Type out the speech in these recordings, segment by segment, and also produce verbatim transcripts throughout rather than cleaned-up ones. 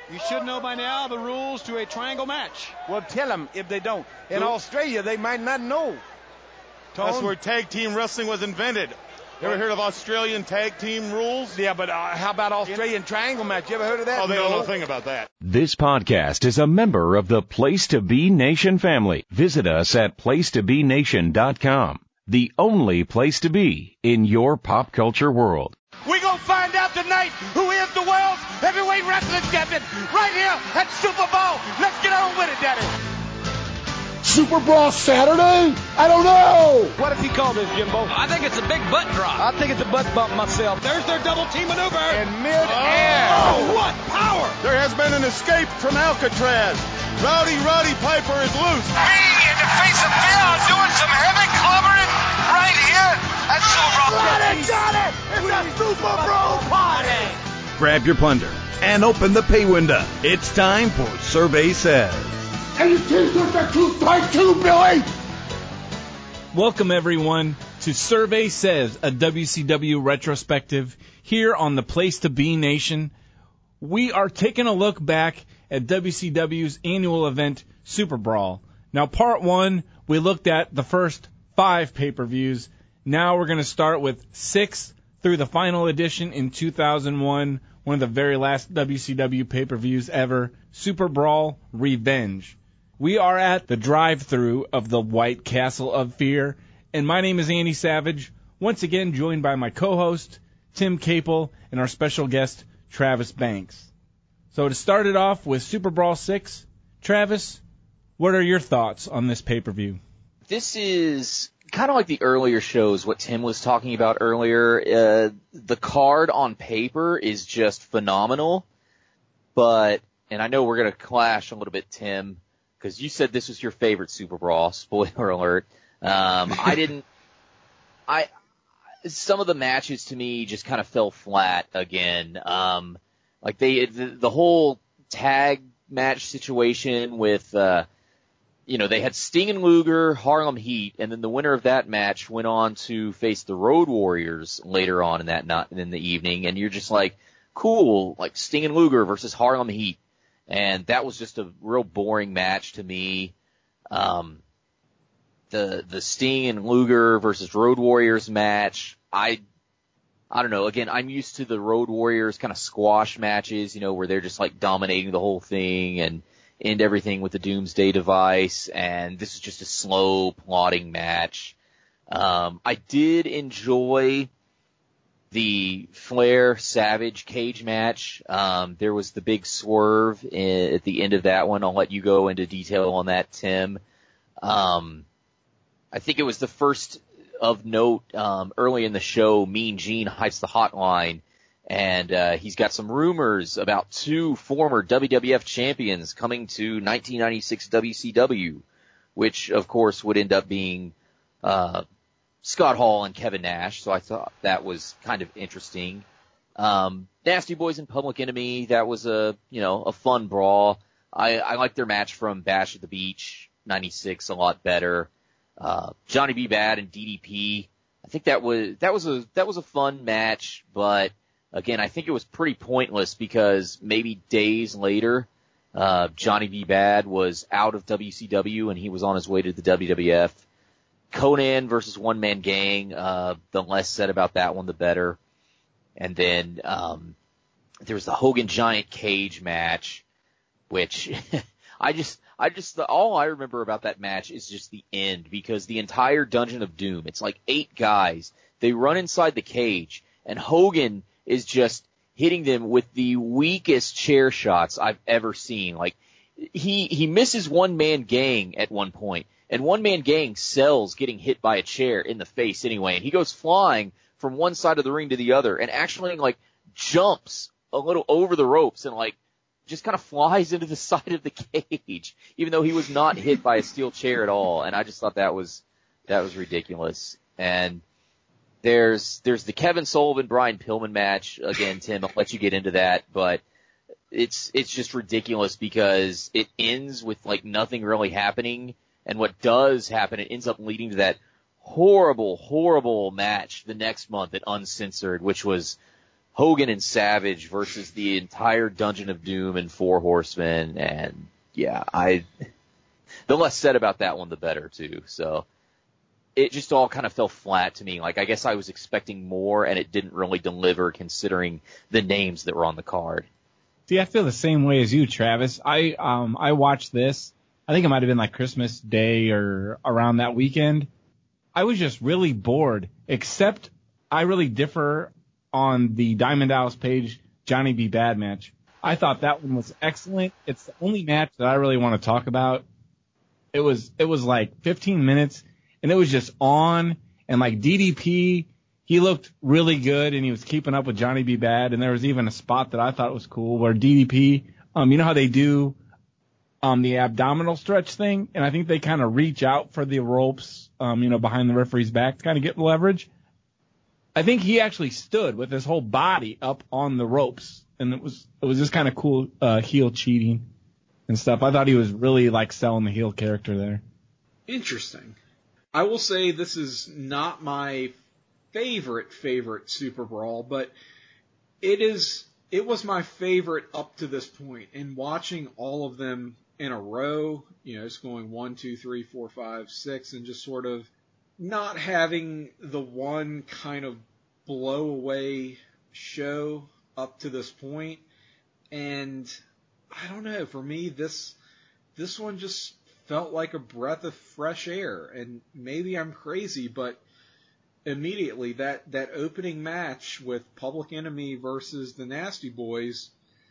You should know by now the rules to a triangle match. Well, tell them if they don't. In Who? Australia, they might not know. Tone? That's where tag team wrestling was invented. You ever heard of Australian tag team rules? Yeah, but uh, how about Australian triangle match? You ever heard of that? Oh, they no. don't know a thing about that. This podcast is a member of the Place to Be Nation family. Visit us at place to be nation dot com, the only place to be in your pop culture world. We're going to find out tonight who is the world's heavyweight wrestling champion right here at Super Bowl. Let's get on with it, Daddy. Super Brawl Saturday? I don't know. What if he called this, Jimbo? I think it's a big butt drop. I think it's a butt bump myself. There's their double team maneuver. In mid-air. Oh, what power! There has been an escape from Alcatraz. Rowdy Roddy Piper is loose. Me in the face of fear doing some heavy clubbering right here at Super Brawl. Got it, got it. It's a Super Brawl party. Grab your plunder and open the pay window. It's time for Survey Says. And your t-shirts are too tight too, Billy. Welcome, everyone, to Survey Says, a W C W retrospective here on the Place to Be Nation. We are taking a look back at W C W's annual event, Super Brawl. Now, part one, we looked at the first five pay-per-views. Now we're going to start with six through the final edition in two thousand one, one of the very last W C W pay-per-views ever, Super Brawl Revenge. We are at the drive-thru of the White Castle of Fear, and my name is Andy Savage, once again joined by my co-host, Tim Capel, and our special guest, Travis Banks. So to start it off with Super Brawl six, Travis, what are your thoughts on this pay-per-view? This is kind of like the earlier shows, what Tim was talking about earlier. Uh, the card on paper is just phenomenal, but, and I know we're going to clash a little bit, Tim, because you said this was your favorite Super Brawl. Spoiler alert. Um, I didn't. I some of the matches to me just kind of fell flat again. Um, like they the, the whole tag match situation with, uh, you know, they had Sting and Luger, Harlem Heat, and then the winner of that match went on to face the Road Warriors later on in that night, in the evening, and you're just like, cool, like Sting and Luger versus Harlem Heat. And that was just a real boring match to me. Um, the, the Sting and Luger versus Road Warriors match, I, I don't know. Again, I'm used to the Road Warriors kind of squash matches, you know, where they're just like dominating the whole thing and end everything with the Doomsday Device. And this is just a slow, plodding match. Um, I did enjoy the Flair Savage cage match. Um, there was the big swerve in, at the end of that one. I'll let you go into detail on that, Tim. Um, I think it was the first of note, um, early in the show. Mean Gene hypes the hotline, and, uh, he's got some rumors about two former W W F champions coming to nineteen ninety-six W C W, which of course would end up being, uh, Scott Hall and Kevin Nash, so I thought that was kind of interesting. Um, Nasty Boys and Public Enemy, that was a, you know, a fun brawl. I, I like their match from Bash at the Beach ninety-six a lot better. Uh, Johnny B. Bad and D D P, I think that was, that was a, that was a fun match, but again, I think it was pretty pointless because maybe days later, uh, Johnny B. Bad was out of W C W and he was on his way to the W W F. Conan versus One Man Gang, uh, the less said about that one, the better. And then, um, there was the Hogan Giant Cage match, which I just, I just, the, all I remember about that match is just the end, because the entire Dungeon of Doom, it's like eight guys, they run inside the cage, and Hogan is just hitting them with the weakest chair shots I've ever seen. Like, he, he misses One Man Gang at one point. And One Man Gang sells getting hit by a chair in the face anyway. And he goes flying from one side of the ring to the other and actually, like, jumps a little over the ropes and, like, just kind of flies into the side of the cage, even though he was not hit by a steel chair at all. And I just thought that was, that was ridiculous. And there's, there's the Kevin Sullivan, Brian Pillman match. Again, Tim, I'll let you get into that, but it's, it's just ridiculous because it ends with, like, nothing really happening. And what does happen, it ends up leading to that horrible, horrible match the next month at Uncensored, which was, Hogan and Savage versus the entire Dungeon of Doom and Four Horsemen, and yeah, I the less said about that one, the better too. So it just all kind of fell flat to me. Like, I guess I was expecting more, and it didn't really deliver considering the names that were on the card. See, I feel the same way as you, Travis. I um I watched this. I think it might have been like Christmas Day or around that weekend. I was just really bored, except I really differ on the Diamond Dallas Page Johnny B. Bad match. I thought that one was excellent. It's the only match that I really want to talk about. It was it was like fifteen minutes, and it was just on, and like D D P, he looked really good, and he was keeping up with Johnny B. Bad, and there was even a spot that I thought was cool where D D P, um, you know how they do um the abdominal stretch thing, and I think they kind of reach out for the ropes, um, you know, behind the referee's back to kind of get leverage. I think he actually stood with his whole body up on the ropes, and it was it was just kind of cool uh, heel cheating and stuff. I thought he was really like selling the heel character there. Interesting. I will say this is not my favorite favorite Super Brawl, but it is it was my favorite up to this point. And watching all of them in a row, you know, it's going one, two, three, four, five, six, and just sort of not having the one kind of blow away show up to this point. And I don't know, for me, this this one just felt like a breath of fresh air. And maybe I'm crazy, but immediately that, that opening match with Public Enemy versus the Nasty Boys,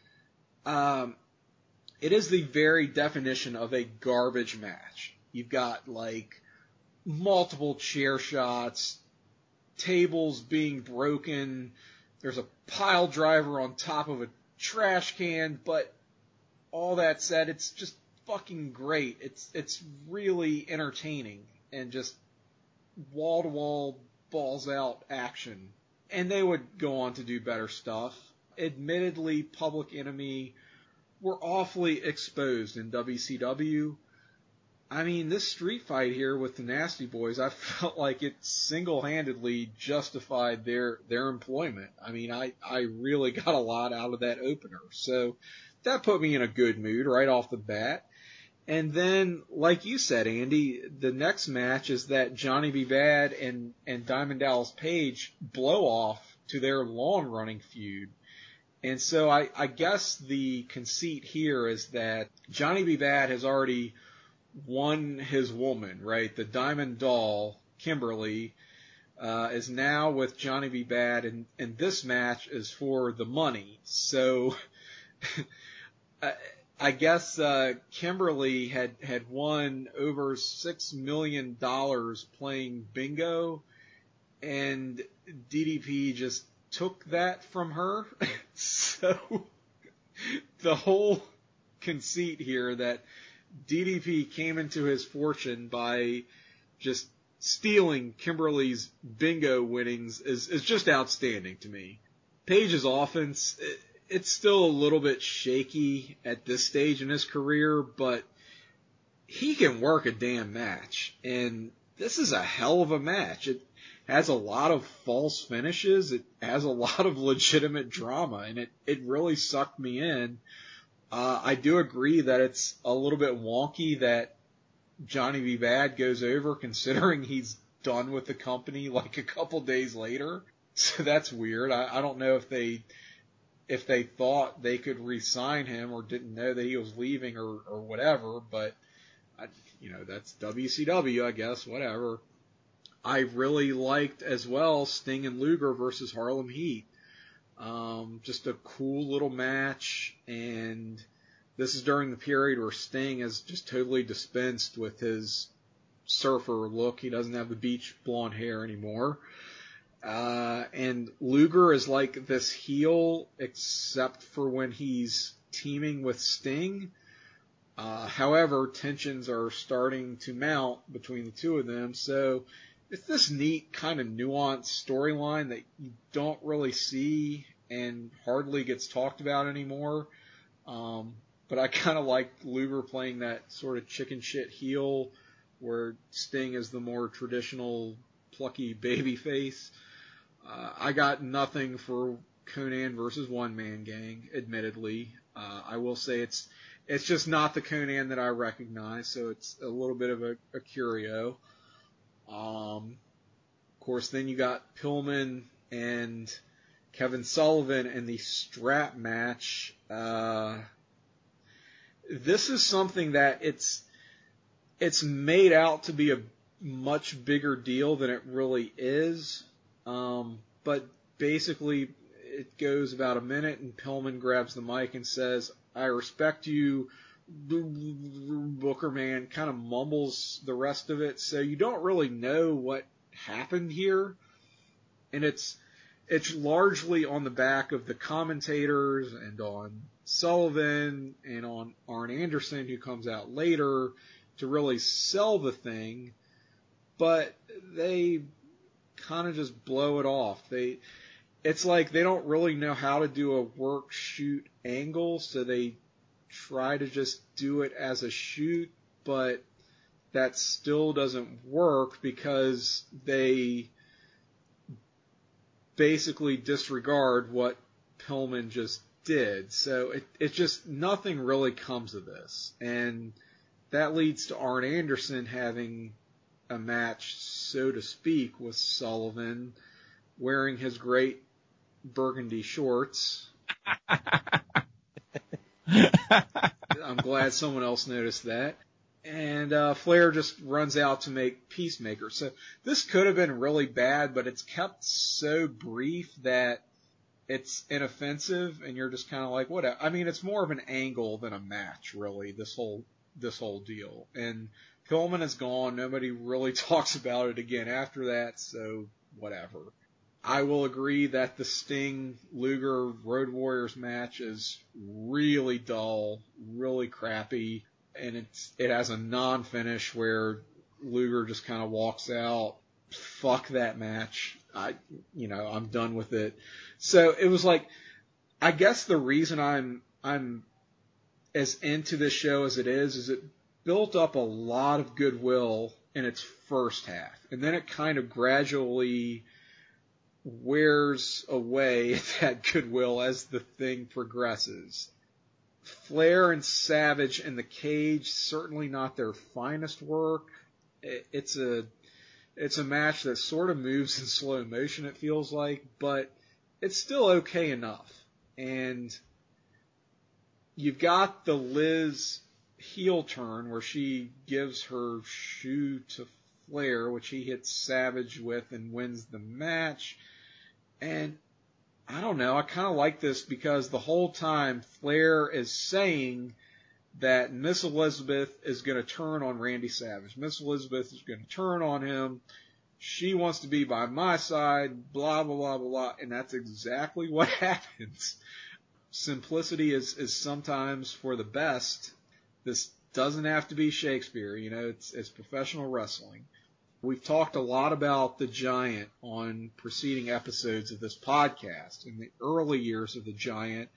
um, it is the very definition of a garbage match. You've got like multiple chair shots, tables being broken, there's a pile driver on top of a trash can, but all that said, it's just fucking great. It's it's really entertaining and just wall-to-wall, balls-out action. And they would go on to do better stuff. Admittedly, Public Enemy were awfully exposed in W C W. I mean, this street fight here with the Nasty Boys, I felt like it single-handedly justified their their employment. I mean, I, I really got a lot out of that opener. So that put me in a good mood right off the bat. And then, like you said, Andy, the next match is that Johnny B. Bad and, and Diamond Dallas Page blow off to their long-running feud. And so I, I guess the conceit here is that Johnny B. Bad has already won his woman, right? The Diamond Doll, Kimberly, uh, is now with Johnny B. Bad, and, and this match is for the money. So I, I guess uh, Kimberly had, had won over six million dollars playing bingo, and D D P just took that from her. So the whole conceit here that D D P came into his fortune by just stealing Kimberly's bingo winnings is, is just outstanding to me. Page's offense, it, it's still a little bit shaky at this stage in his career, but he can work a damn match. And this is a hell of a match. It has a lot of false finishes. It has a lot of legitimate drama, and it, it really sucked me in. Uh, I do agree that it's a little bit wonky that Johnny B. Bad goes over, considering he's done with the company like a couple days later. So that's weird. I, I don't know if they if they thought they could re-sign him or didn't know that he was leaving or, or whatever. But I, you know, that's W C W, I guess. Whatever. I really liked as well Sting and Luger versus Harlem Heat. Um, just a cool little match, and this is during the period where Sting has just totally dispensed with his surfer look. He doesn't have the beach blonde hair anymore. Uh, and Luger is like this heel, except for when he's teaming with Sting. Uh, however, tensions are starting to mount between the two of them, so it's this neat kind of nuanced storyline that you don't really see and hardly gets talked about anymore. Um, but I kind of like Luger playing that sort of chicken shit heel where Sting is the more traditional plucky baby face. Uh, I got nothing for Conan versus One Man Gang, admittedly. Uh, I will say it's it's just not the Conan that I recognize, so it's a little bit of a, a curio. Um, of course, then you got Pillman and Kevin Sullivan in the strap match. Uh, this is something that it's it's made out to be a much bigger deal than it really is. Um, but basically, it goes about a minute, and Pillman grabs the mic and says, "I respect you." Booker Man kind of mumbles the rest of it, so you don't really know what happened here, and it's it's largely on the back of the commentators and on Sullivan and on Arn Anderson, who comes out later to really sell the thing, but they kind of just blow it off. They It's like they don't really know how to do a work shoot angle, so they try to just do it as a shoot, but that still doesn't work because they basically disregard what Pillman just did. So it, it just, nothing really comes of this. And that leads to Arn Anderson having a match, so to speak, with Sullivan, wearing his great burgundy shorts. I'm glad someone else noticed that. And uh, Flair just runs out to make Peacemaker. So this could have been really bad, but it's kept so brief that it's inoffensive, and you're just kind of like, whatever. I mean, it's more of an angle than a match, really, this whole this whole deal. And Pillman is gone. Nobody really talks about it again after that, so whatever. I will agree that the Sting Luger Road Warriors match is really dull, really crappy, and it's it has a non-finish where Luger just kind of walks out. Fuck that match. I, you know, I'm done with it. So it was like, I guess the reason I'm I'm as into this show as it is is it built up a lot of goodwill in its first half, and then it kind of gradually wears away that goodwill as the thing progresses. Flair and Savage in the cage, certainly not their finest work. It's a it's a match that sort of moves in slow motion, it feels like, but it's still okay enough. And you've got the Liz heel turn where she gives her shoe to Flair, which he hits Savage with and wins the match. And I don't know, I kind of like this because the whole time Flair is saying that Miss Elizabeth is going to turn on Randy Savage. Miss Elizabeth is going to turn on him. She wants to be by my side, blah, blah, blah, blah, blah. And that's exactly what happens. Simplicity is, is sometimes for the best. This doesn't have to be Shakespeare, you know, it's, it's professional wrestling. We've talked a lot about the Giant on preceding episodes of this podcast in the early years of the Giant,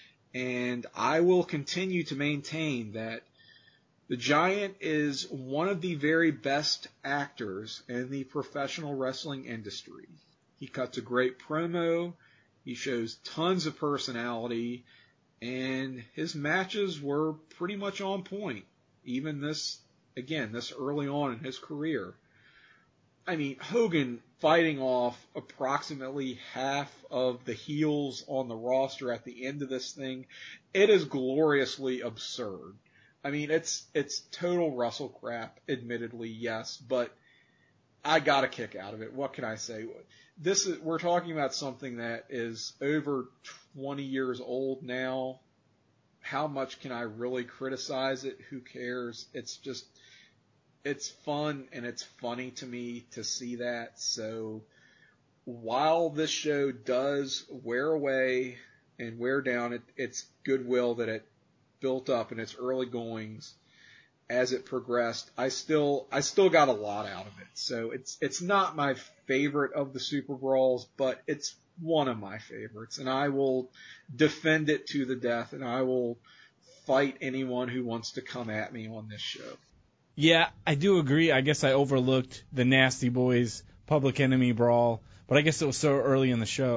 and I will continue to maintain that the Giant is one of the very best actors in the professional wrestling industry. He cuts a great promo, he shows tons of personality, and his matches were pretty much on point, even this, again, this early on in his career. I mean, Hogan fighting off approximately half of the heels on the roster at the end of this thing, it is gloriously absurd. I mean, it's it's total Russell crap, admittedly, yes, but I got a kick out of it. What can I say? This is, we're talking about something that is over twenty years old now. How much can I really criticize it? Who cares? It's just, it's fun and it's funny to me to see that. So while this show does wear away and wear down it, its goodwill that it built up in its early goings, as it progressed, I still I still got a lot out of it. So it's it's not my favorite of the Super Brawls, but it's one of my favorites, and I will defend it to the death, and I will fight anyone who wants to come at me on this show. Yeah, I do agree. I guess I overlooked the Nasty Boys Public Enemy brawl, but I guess it was so early in the show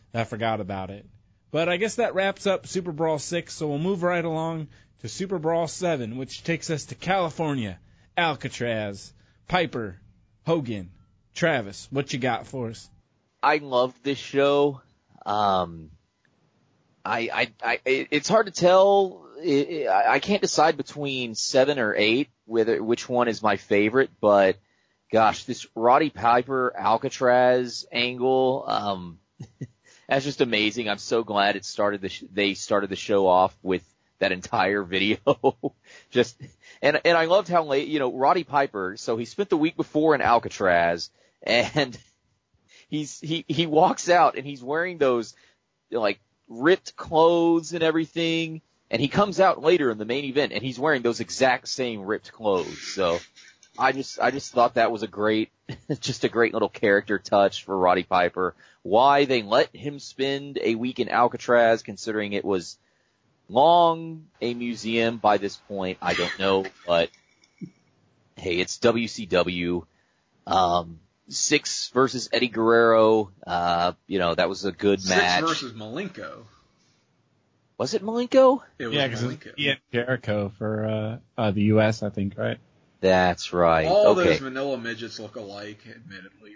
I forgot about it. But I guess that wraps up Super Brawl six, so we'll move right along to Super Brawl seven, which takes us to California. Alcatraz, Piper, Hogan, Travis, what you got for us? I love this show. Um, I, I, I, it's hard to tell. I, I can't decide between seven or eight, whether which one is my favorite. But gosh, this Roddy Piper Alcatraz angle, um, that's just amazing. I'm so glad it started. The sh- they started the show off with that entire video. just and and I loved how late, you know, Roddy Piper. So he spent the week before in Alcatraz, and he's he he walks out and he's wearing those like ripped clothes and everything, and he comes out later in the main event and he's wearing those exact same ripped clothes. So I just I just thought that was a great just a great little character touch for Roddy Piper. Why they let him spend a week in Alcatraz, considering it was long a museum by this point, I don't know, but hey, it's W C W. Um, Six versus Eddie Guerrero, uh, you know, that was a good Six match. Six versus Malenko. Was it Malenko? It was yeah, because Malenko. he had Jericho for uh, uh, the U S, I think, right? That's right. All okay. those Manila midgets look alike, admittedly,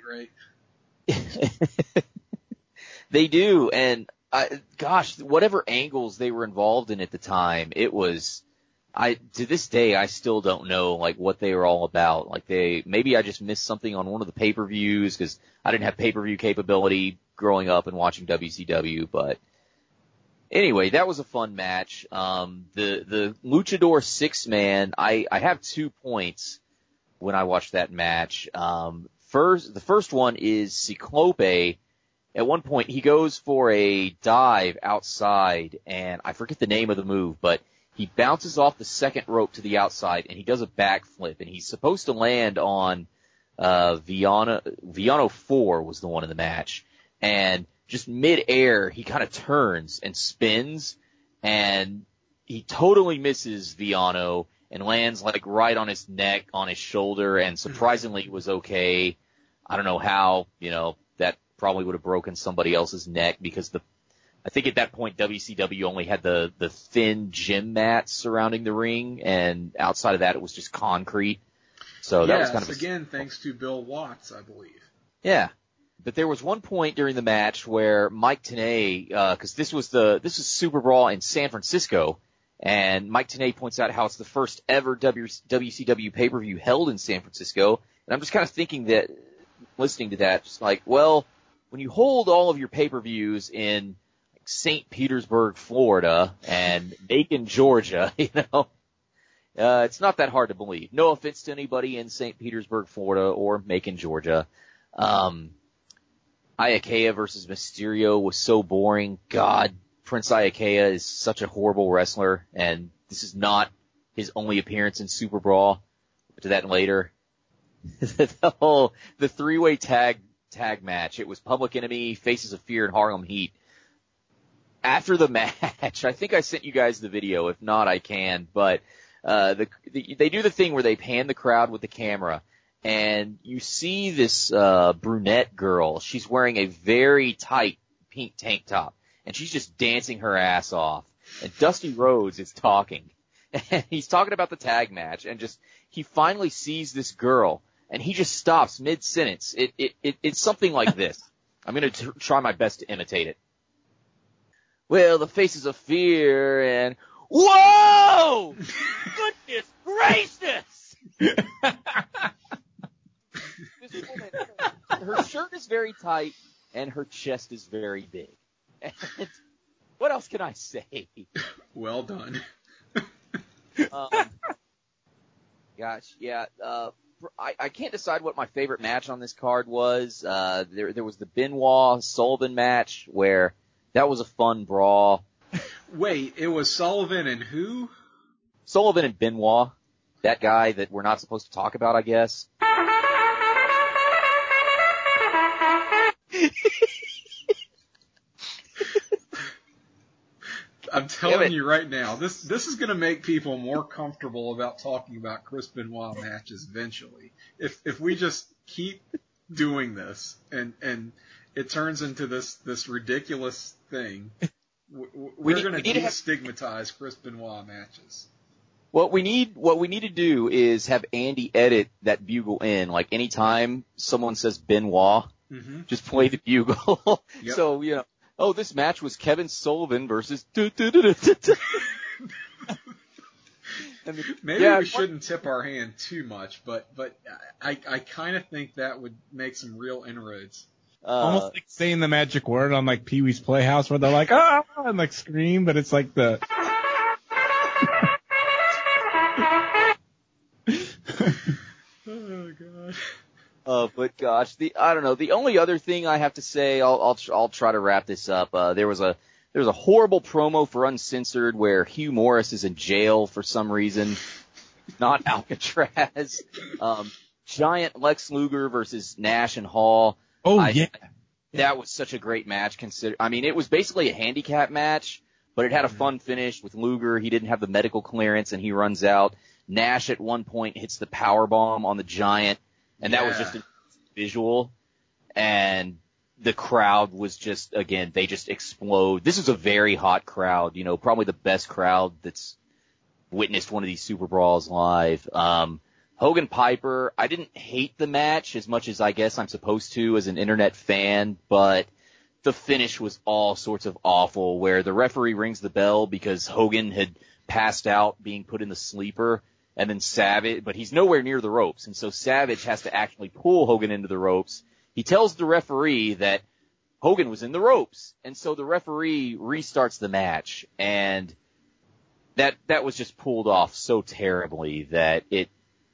right? They do, and I, gosh, whatever angles they were involved in at the time, it was, I, to this day, I still don't know, like, what they were all about. Like, they, maybe I just missed something on one of the pay-per-views, because I didn't have pay-per-view capability growing up and watching W C W, but anyway, that was a fun match. Um, the, the Luchador six-man, I, I have two points when I watched that match. Um, first, the first one is Ciclope. At one point, he goes for a dive outside, and I forget the name of the move, but he bounces off the second rope to the outside, and he does a backflip, and he's supposed to land on uh Viano, Viano four was the one in the match, and just mid-air, he kind of turns and spins, and he totally misses Viano and lands like right on his neck, on his shoulder, and surprisingly was okay. I don't know how, you know, that probably would have broken somebody else's neck, because the I think at that point W C W only had the the thin gym mats surrounding the ring, and outside of that it was just concrete. So that yes, was kind of a, again thanks to Bill Watts, I believe. yeah. But there was one point during the match where Mike Tenay, uh, cause this was the, this was Super Brawl in San Francisco, and Mike Tenay points out how it's the first ever w, WCW pay-per-view held in San Francisco. And I'm just kind of thinking that, listening to that, just like, well, when you hold all of your pay-per-views in like Saint Petersburg, Florida, and Macon, Georgia, you know, uh, it's not that hard to believe. No offense to anybody in Saint Petersburg, Florida, or Macon, Georgia. Um, Iaukea versus Mysterio was so boring. God, Prince Iaukea is such a horrible wrestler, and this is not his only appearance in Super Brawl. We'll get to that later. the whole, the three-way tag, tag match. It was Public Enemy, Faces of Fear, and Harlem Heat. After the match, I think I sent you guys the video. If not, I can. But, uh, the, the they do the thing where they pan the crowd with the camera. And you see this, uh, brunette girl. She's wearing a very tight pink tank top. And she's just dancing her ass off. And Dusty Rhodes is talking. And he's talking about the tag match. And just, he finally sees this girl. And he just stops mid-sentence. It, it, it, it's something like this. I'm gonna t- try my best to imitate it. Well, the Faces of Fear and, whoa! Goodness gracious! This woman, her shirt is very tight, and her chest is very big. And what else can I say? Well done. um, gosh, yeah. Uh, I, I can't decide what my favorite match on this card was. Uh, there, there was the Benoit Sullivan match where that was a fun brawl. Wait, it was Sullivan and who? Sullivan and Benoit. That guy that we're not supposed to talk about, I guess. I'm telling you right now, this this is going to make people more comfortable about talking about Chris Benoit matches eventually. If if we just keep doing this and and it turns into this this ridiculous thing. We're we going to destigmatize have... Chris Benoit matches. What we need, what we need to do is have Andy edit that bugle in. Like anytime someone says Benoit, mm-hmm. just play the bugle. Yep. So you know, oh, this match was Kevin Sullivan versus. And maybe yeah, we shouldn't tip our hand too much, but but I I kind of think that would make some real inroads. Uh, Almost like saying the magic word on like Pee Wee's Playhouse, where they're like ah and like scream, but it's like the. Oh god. Uh, but gosh, the I don't know. The only other thing I have to say, I'll I'll I'll try to wrap this up. Uh, there was a. There was a horrible promo for Uncensored where Hugh Morris is in jail for some reason, not Alcatraz. Um, giant Lex Luger versus Nash and Hall. Oh, I, yeah. That was such a great match. Consider, I mean, it was basically a handicap match, but it had a fun finish with Luger. He didn't have the medical clearance and he runs out. Nash at one point hits the powerbomb on the Giant, and that yeah. was just a visual. And the crowd was just, again, they just explode. This is a very hot crowd, you know, probably the best crowd that's witnessed one of these Super Brawls live. Um, Hogan Piper, I didn't hate the match as much as I guess I'm supposed to as an internet fan, but the finish was all sorts of awful, where the referee rings the bell because Hogan had passed out being put in the sleeper, and then Savage, but he's nowhere near the ropes, and so Savage has to actually pull Hogan into the ropes. He tells the referee that Hogan was in the ropes, and so the referee restarts the match, and that that was just pulled off so terribly that it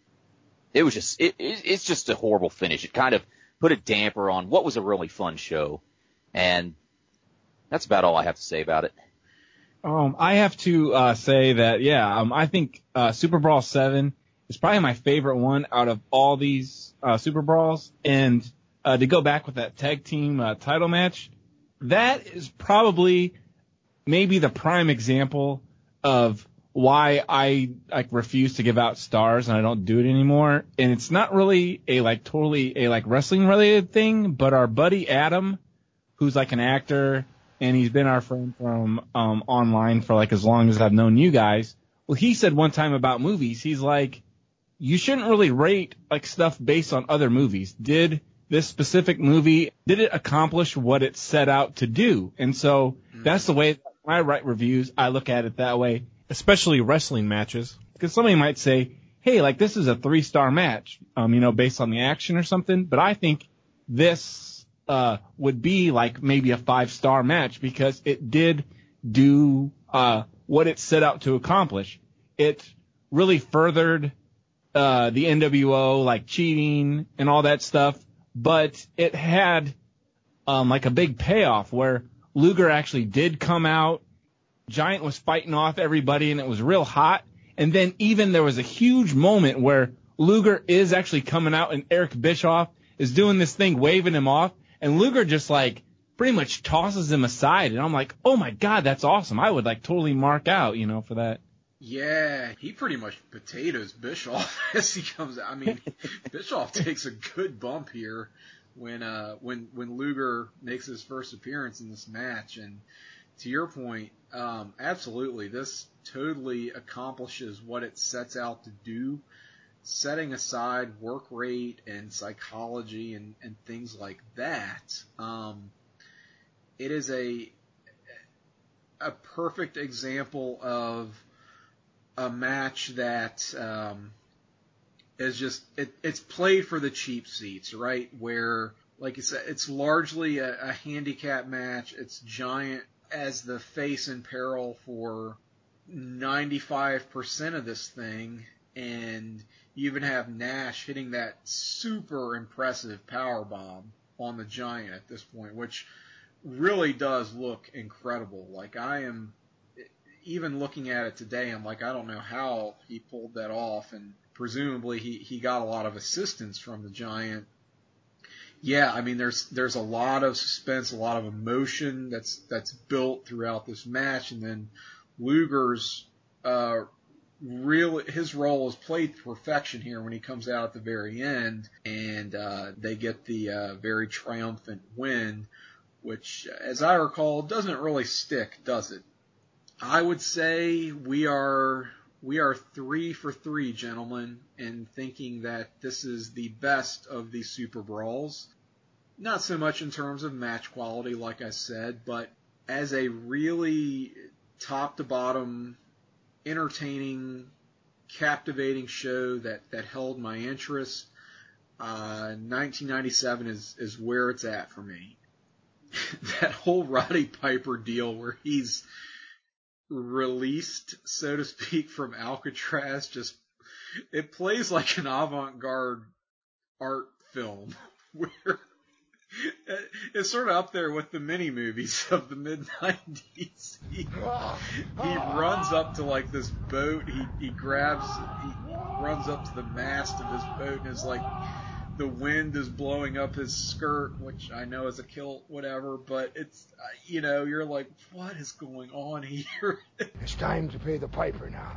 it was just it, it it's just a horrible finish. It kind of put a damper on what was a really fun show, and that's about all I have to say about it. Um, I have to uh, say that yeah, um, I think uh, Super Brawl seven is probably my favorite one out of all these uh, Super Brawls, and Uh, to go back with that tag team uh, title match, that is probably maybe the prime example of why I like refuse to give out stars and I don't do it anymore. And it's not really a like totally a like wrestling related thing, but our buddy Adam, who's like an actor and he's been our friend from um online for like as long as I've known you guys. Well, he said one time about movies, he's like, you shouldn't really rate like stuff based on other movies. Did this specific movie, did it accomplish what it set out to do? And so that's the way when I write reviews, I look at it that way, especially wrestling matches. Because somebody might say, hey, like this is a three-star match, um, you know, based on the action or something. But I think this uh would be like maybe a five-star match because it did do uh what it set out to accomplish. It really furthered uh the N W O, like cheating and all that stuff. But it had um like a big payoff where Luger actually did come out. Giant was fighting off everybody, and it was real hot. And then even there was a huge moment where Luger is actually coming out, and Eric Bischoff is doing this thing, waving him off. And Luger just like pretty much tosses him aside. And I'm like, oh my God, that's awesome. I would like totally mark out, you know, for that. Yeah, he pretty much potatoes Bischoff as he comes out. I mean, Bischoff takes a good bump here when uh when when Luger makes his first appearance in this match. And to your point, um, absolutely, this totally accomplishes what it sets out to do, setting aside work rate and psychology and, and things like that. Um, it is a a perfect example of a match that um, is just it, it's played for the cheap seats, right? Where, like you said, it's largely a, a handicap match. It's Giant as the face in peril for ninety-five percent of this thing, and you even have Nash hitting that super impressive power bomb on the Giant at this point, which really does look incredible. Like, I am, even looking at it today, I'm like, I don't know how he pulled that off, and presumably he, he got a lot of assistance from the Giant. Yeah, I mean, there's there's a lot of suspense, a lot of emotion that's that's built throughout this match, and then Luger's uh, real his role is played to perfection here when he comes out at the very end, and uh, they get the uh, very triumphant win, which, as I recall, doesn't really stick, does it? I would say we are we are three for three, gentlemen, in thinking that this is the best of the Super Brawls. Not so much in terms of match quality, like I said, but as a really top to bottom, entertaining, captivating show that, that held my interest, uh, nineteen ninety-seven is, is where it's at for me. That whole Roddy Piper deal where he's released, so to speak, from Alcatraz, just, it plays like an avant-garde art film where it's sort of up there with the mini movies of the mid nineties. He, he runs up to like this boat, he, he grabs, he runs up to the mast of this boat and is like, the wind is blowing up his skirt, which I know is a kilt, whatever, but it's, you know, you're like, what is going on here? It's time to pay the piper now.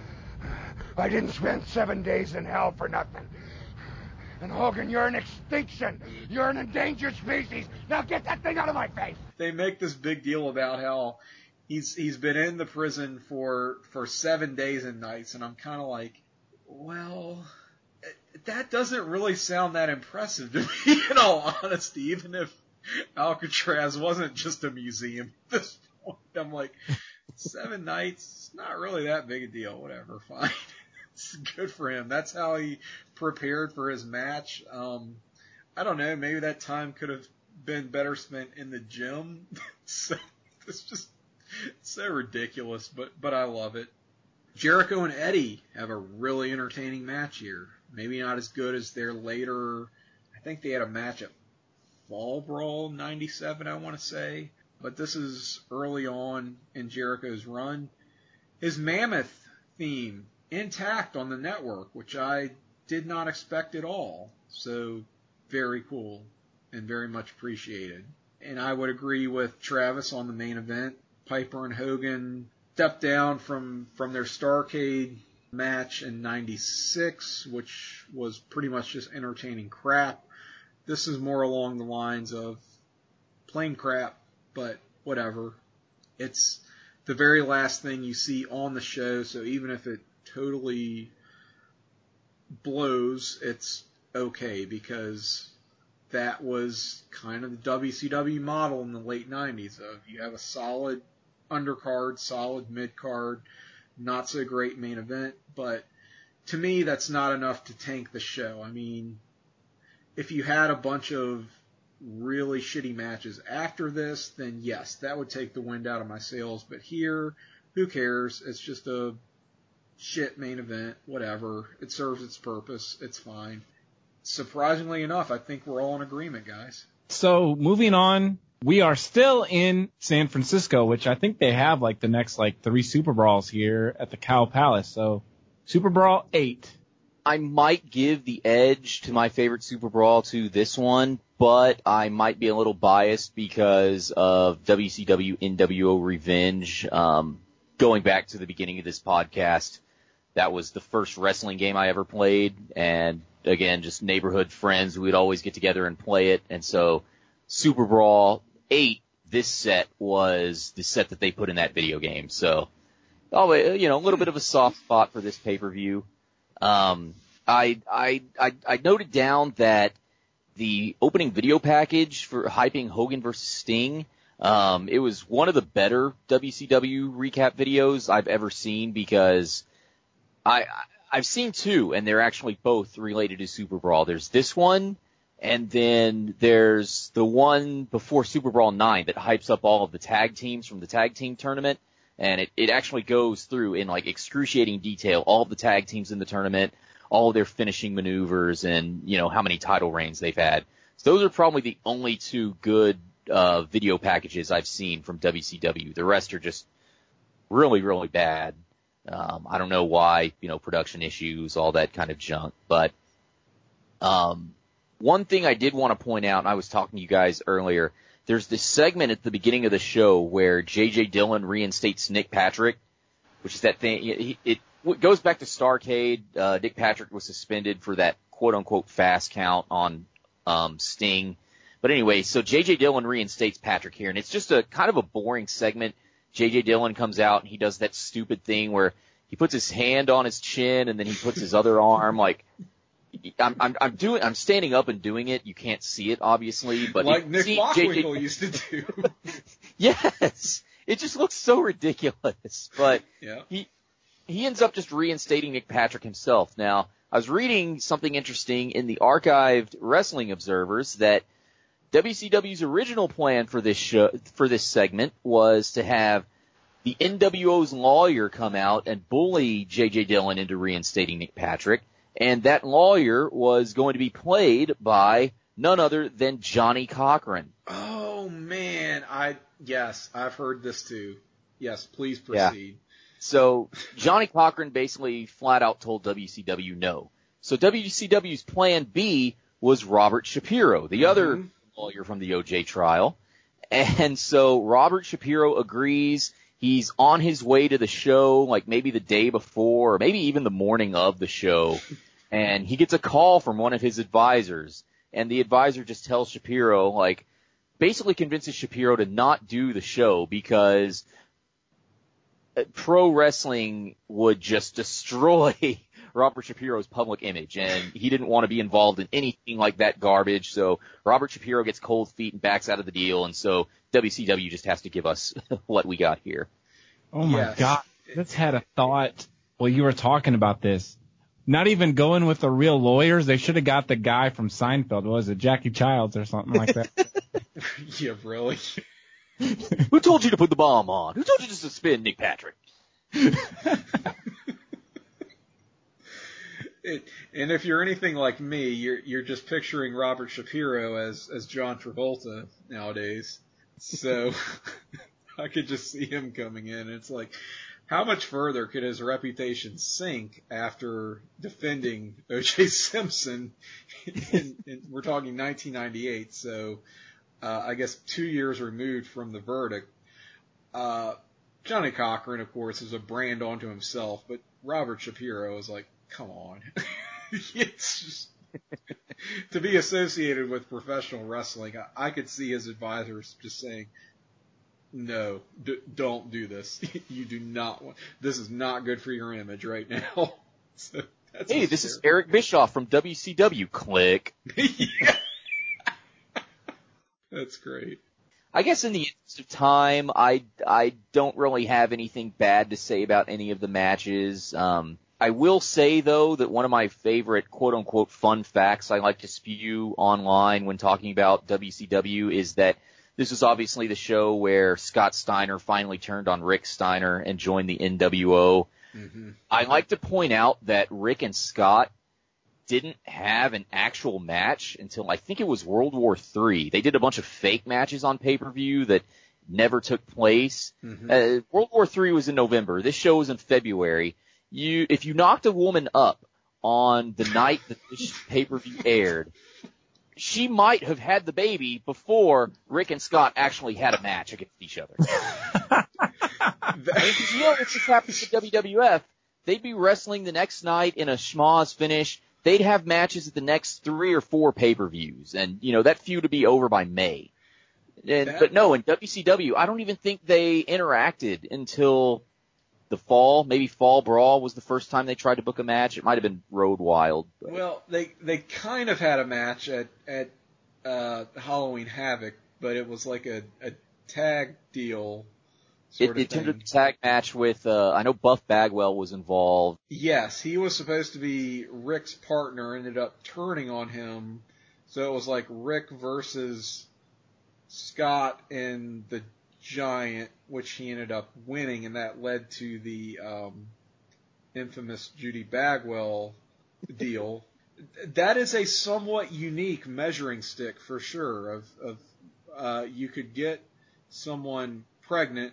I didn't spend seven days in hell for nothing. And Hogan, you're an extinction. You're an endangered species. Now get that thing out of my face. They make this big deal about how he's he's been in the prison for for seven days and nights, and I'm kind of like, well, that doesn't really sound that impressive to me, in all honesty, even if Alcatraz wasn't just a museum at this point. I'm like, seven nights, not really that big a deal, whatever, fine. It's good for him. That's how he prepared for his match. Um, I don't know, maybe that time could have been better spent in the gym. So, it's just so ridiculous, but, but I love it. Jericho and Eddie have a really entertaining match here. Maybe not as good as their later, I think they had a match at Fall Brawl ninety-seven, I want to say. But this is early on in Jericho's run. His Mammoth theme intact on the network, which I did not expect at all. So very cool and very much appreciated. And I would agree with Travis on the main event. Piper and Hogan stepped down from, from their Starrcade match in ninety-six, which was pretty much just entertaining crap. This is more along the lines of plain crap, but whatever. It's the very last thing you see on the show, so even if it totally blows, it's okay, because that was kind of the W C W model in the late nineties of you have a solid undercard, solid mid-card, not so great main event, but to me that's not enough to tank the show. I mean, if you had a bunch of really shitty matches after this, then yes, that would take the wind out of my sails, but here, who cares? It's just a shit main event, whatever. It serves its purpose. It's fine. Surprisingly enough, I think we're all in agreement, guys. So moving on, we are still in San Francisco, which I think they have like the next like three Super Brawls here at the Cow Palace. So Super Brawl eight. I might give the edge to my favorite Super Brawl to this one, but I might be a little biased because of W C W N W O Revenge. Um, going back to the beginning of this podcast, that was the first wrestling game I ever played, and again, just neighborhood friends, we'd always get together and play it, and so Super Brawl eight, this set was the set that they put in that video game, so, oh, you know, a little bit of a soft spot for this pay-per-view. Um, I, I, I, I noted down that the opening video package for hyping Hogan versus Sting, um, it was one of the better W C W recap videos I've ever seen, because I, I've seen two, and they're actually both related to Super Brawl. There's this one, and then there's the one before Super Brawl nine that hypes up all of the tag teams from the tag team tournament, and it, it actually goes through in like excruciating detail all of the tag teams in the tournament, all of their finishing maneuvers, and, you know, how many title reigns they've had. So those are probably the only two good uh video packages I've seen from W C W. The rest are just really, really bad. Um, I don't know why, you know, production issues, all that kind of junk. But um, one thing I did want to point out, and I was talking to you guys earlier, there's this segment at the beginning of the show where J J Dillon reinstates Nick Patrick, which is that thing. It, it it goes back to Starrcade. Uh, Nick Patrick was suspended for that quote-unquote fast count on um, Sting. But anyway, so J J. Dillon reinstates Patrick here, and it's just a kind of a boring segment. J J. Dillon comes out, and he does that stupid thing where he puts his hand on his chin, and then he puts his other arm, like, I'm, I'm, I'm doing, I'm standing up and doing it. You can't see it, obviously, but like he, Nick see, Bockwinkel J J used to do. Yes, it just looks so ridiculous. But yeah. he he ends up just reinstating Nick Patrick himself. Now, I was reading something interesting in the archived Wrestling Observers that W C W's original plan for this show, for this segment was to have the N W O's lawyer come out and bully J J. Dillon into reinstating Nick Patrick. And that lawyer was going to be played by none other than Johnny Cochran. Oh man, I yes, I've heard this too. Yes, please proceed. Yeah. So Johnny Cochran basically flat out told W C W no. So W C W's plan B was Robert Shapiro, the mm-hmm. other lawyer from the O J trial. And so Robert Shapiro agrees. He's on his way to the show, like maybe the day before, or maybe even the morning of the show. And he gets a call from one of his advisors. And the advisor just tells Shapiro, like, basically convinces Shapiro to not do the show because pro wrestling would just destroy Robert Shapiro's public image. And he didn't want to be involved in anything like that garbage. So Robert Shapiro gets cold feet and backs out of the deal. And so W C W just has to give us what we got here. Oh my yes. God. Just had a thought while you were talking about this. Not even going with the real lawyers. They should have got the guy from Seinfeld. What was it, Jackie Childs or something like that? Yeah, really? Who told you to put the bomb on? Who told you to suspend Nick Patrick? It, and if you're anything like me, you're you're just picturing Robert Shapiro as as John Travolta nowadays. So I could just see him coming in. And it's like, how much further could his reputation sink after defending O J Simpson? In, in, we're talking nineteen ninety-eight, so uh, I guess two years removed from the verdict. Uh, Johnny Cochran, of course, is a brand onto himself, but Robert Shapiro is like, come on. It's just, to be associated with professional wrestling, I, I could see his advisors just saying, no, d- don't do this. You do not want, this is not good for your image right now. So that's hey, this is Eric Bischoff from W C W. Click. Yeah. That's great. I guess in the interest of time, I, I don't really have anything bad to say about any of the matches. Um, I will say, though, that one of my favorite quote-unquote fun facts I like to spew online when talking about W C W is that this was obviously the show where Scott Steiner finally turned on Rick Steiner and joined the N W O. Mm-hmm. I like to point out that Rick and Scott didn't have an actual match until I think it was World War Three. They did a bunch of fake matches on pay-per-view that never took place. Mm-hmm. Uh, World War Three was in November. This show was in February. You, if you knocked a woman up on the night that this pay-per-view aired, she might have had the baby before Rick and Scott actually had a match against each other. I mean, cause you know, if this happens to W W F, they'd be wrestling the next night in a schmoz finish. They'd have matches at the next three or four pay-per-views, and, you know, that feud would be over by May. And, That- but no, in W C W, I don't even think they interacted until the fall. Maybe Fall Brawl was the first time they tried to book a match. It might have been Road Wild. But. Well, they they kind of had a match at at uh, Halloween Havoc, but it was like a, a tag deal sort It, of it thing. turned into a tag match with, uh, I know Buff Bagwell was involved. Yes, he was supposed to be Rick's partner, ended up turning on him, so it was like Rick versus Scott and the Giant, which he ended up winning, and that led to the um, infamous Judy Bagwell deal. That is a somewhat unique measuring stick for sure. Of, of uh, you could get someone pregnant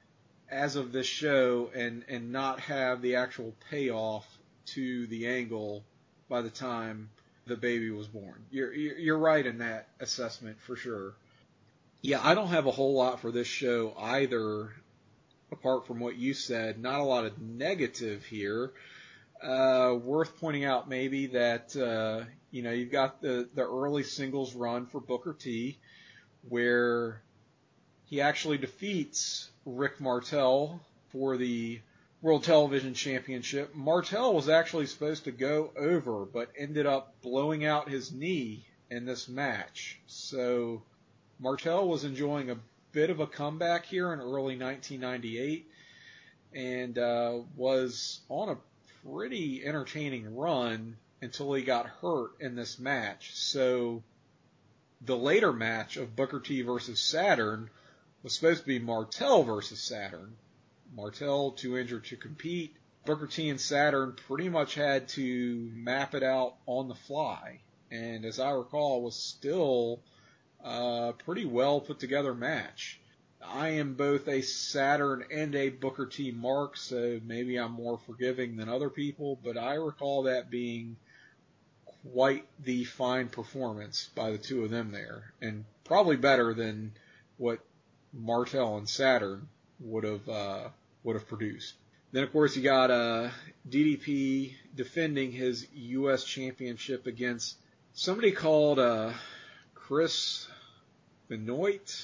as of this show and, and not have the actual payoff to the angle by the time the baby was born. You're you're right in that assessment for sure. Yeah, I don't have a whole lot for this show either. apart from what you said, not a lot of negative here. Uh, worth pointing out maybe that, uh, you know, you've got the, the early singles run for Booker T, where he actually defeats Rick Martel for the World Television Championship. Martel was actually supposed to go over, but ended up blowing out his knee in this match. So Martel was enjoying a bit of a comeback here in early nineteen ninety-eight, and uh, was on a pretty entertaining run until he got hurt in this match. So the later match of Booker T versus Saturn was supposed to be Martel versus Saturn. Martel too injured to compete. Booker T and Saturn pretty much had to map it out on the fly, and as I recall, was still a pretty well put together match. I am both a Saturn and a Booker T mark, so maybe I'm more forgiving than other people, but I recall that being quite the fine performance by the two of them there, and probably better than what Martel and Saturn would have uh, would have produced. Then, of course, you got uh, D D P defending his U S championship against somebody called uh, Chris Benoit.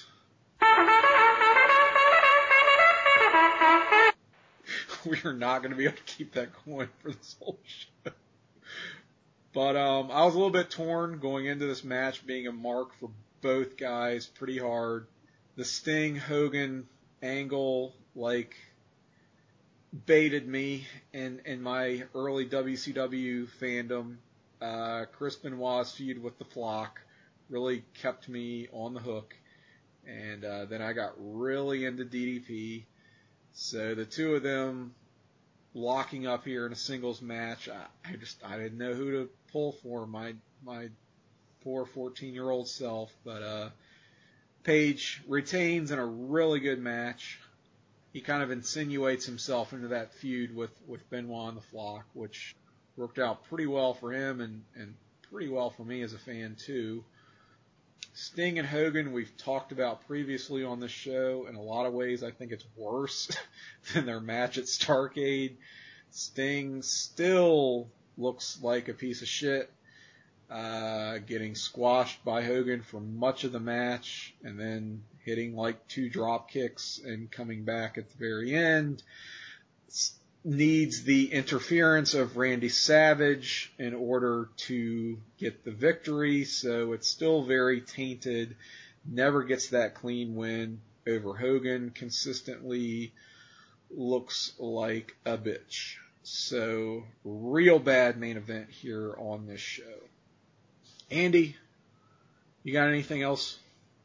We are not going to be able to keep that going for this whole show. But um, I was a little bit torn going into this match, being a mark for both guys pretty hard. The Sting Hogan angle, like, baited me in, in my early W C W fandom. Uh, Chris Benoit's feud with the Flock really kept me on the hook. And uh, then I got really into D D P. So the two of them locking up here in a singles match, I, I just I didn't know who to pull for, my my poor fourteen-year-old self. But uh, Page retains in a really good match. He kind of insinuates himself into that feud with, with Benoit and the Flock, which worked out pretty well for him and, and pretty well for me as a fan too. Sting and Hogan, we've talked about previously on this show. In a lot of ways, I think it's worse than their match at Starrcade. Sting still looks like a piece of shit, uh, getting squashed by Hogan for much of the match, and then hitting like two drop kicks and coming back at the very end. Needs the interference of Randy Savage in order to get the victory, so it's still very tainted. Never gets that clean win over Hogan. Consistently looks like a bitch. So, real bad main event here on this show. Andy, you got anything else?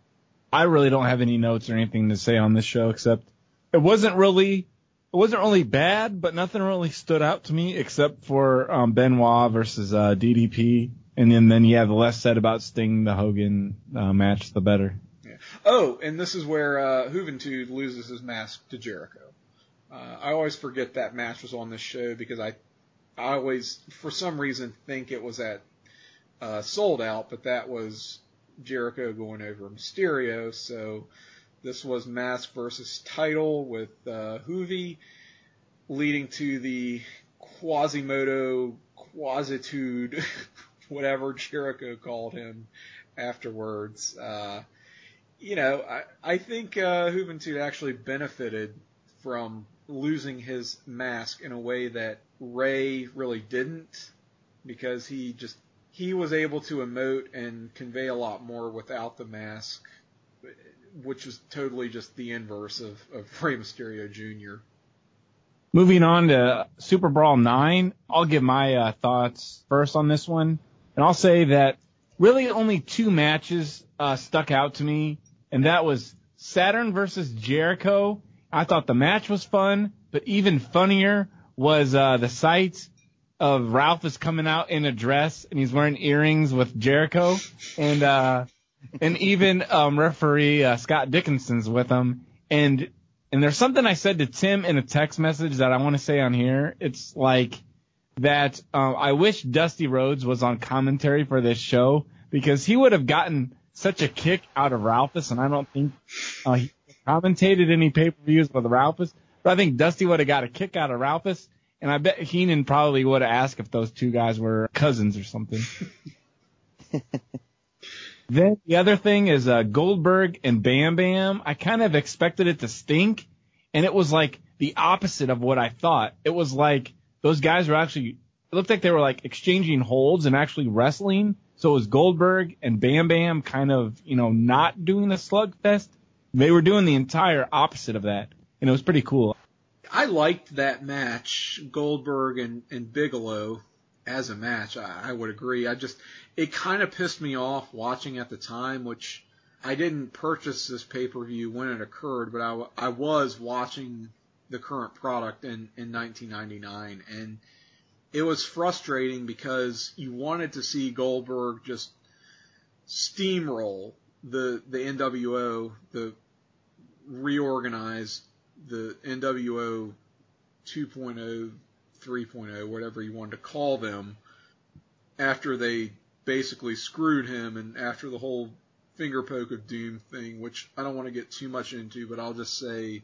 I really don't have any notes or anything to say on this show, except it wasn't really It wasn't really bad, but nothing really stood out to me except for um, Benoit versus uh, D D P. And then, then, yeah, the less said about Sting, the Hogan uh, match, the better. Yeah. Oh, and this is where uh, Juventud loses his mask to Jericho. Uh, I always forget that match was on this show because I, I always, for some reason, think it was at uh, Sold Out, but that was Jericho going over Mysterio. So this was mask versus title with uh, Juvi, leading to the Quasimodo, Quasitude, whatever Jericho called him afterwards. Uh, you know, I, I think uh, Juventud actually benefited from losing his mask in a way that Ray really didn't, because he just he was able to emote and convey a lot more without the mask, which was totally just the inverse of, of Rey Mysterio Junior Moving on to Super Brawl nine, I'll give my uh, thoughts first on this one. And I'll say that really only two matches uh, stuck out to me, and that was Saturn versus Jericho. I thought the match was fun, but even funnier was uh, the sight of Ralph is coming out in a dress, and he's wearing earrings with Jericho. And uh, and even um, referee uh, Scott Dickinson's with him. And and there's something I said to Tim in a text message that I want to say on here. It's like that um, I wish Dusty Rhodes was on commentary for this show, because he would have gotten such a kick out of Ralphus, and I don't think uh, he commentated any pay-per-views with Ralphus. So I think Dusty would have got a kick out of Ralphus, and I bet Heenan probably would have asked if those two guys were cousins or something. Then the other thing is uh, Goldberg and Bam Bam. I kind of expected it to stink, and it was like the opposite of what I thought. It was like those guys were actually, it looked like they were like exchanging holds and actually wrestling. So it was Goldberg and Bam Bam kind of, you know, not doing the slugfest. They were doing the entire opposite of that, and it was pretty cool. I liked that match, Goldberg and, and Bigelow, as a match. I, I would agree. I just, it kind of pissed me off watching at the time, which I didn't purchase this pay-per-view when it occurred, but I, I was watching the current product in, in nineteen ninety-nine, and it was frustrating because you wanted to see Goldberg just steamroll the, the N W O, the reorganized, the N W O two point oh, three point oh, whatever you wanted to call them, after they basically screwed him and after the whole finger poke of doom thing, which I don't want to get too much into, but I'll just say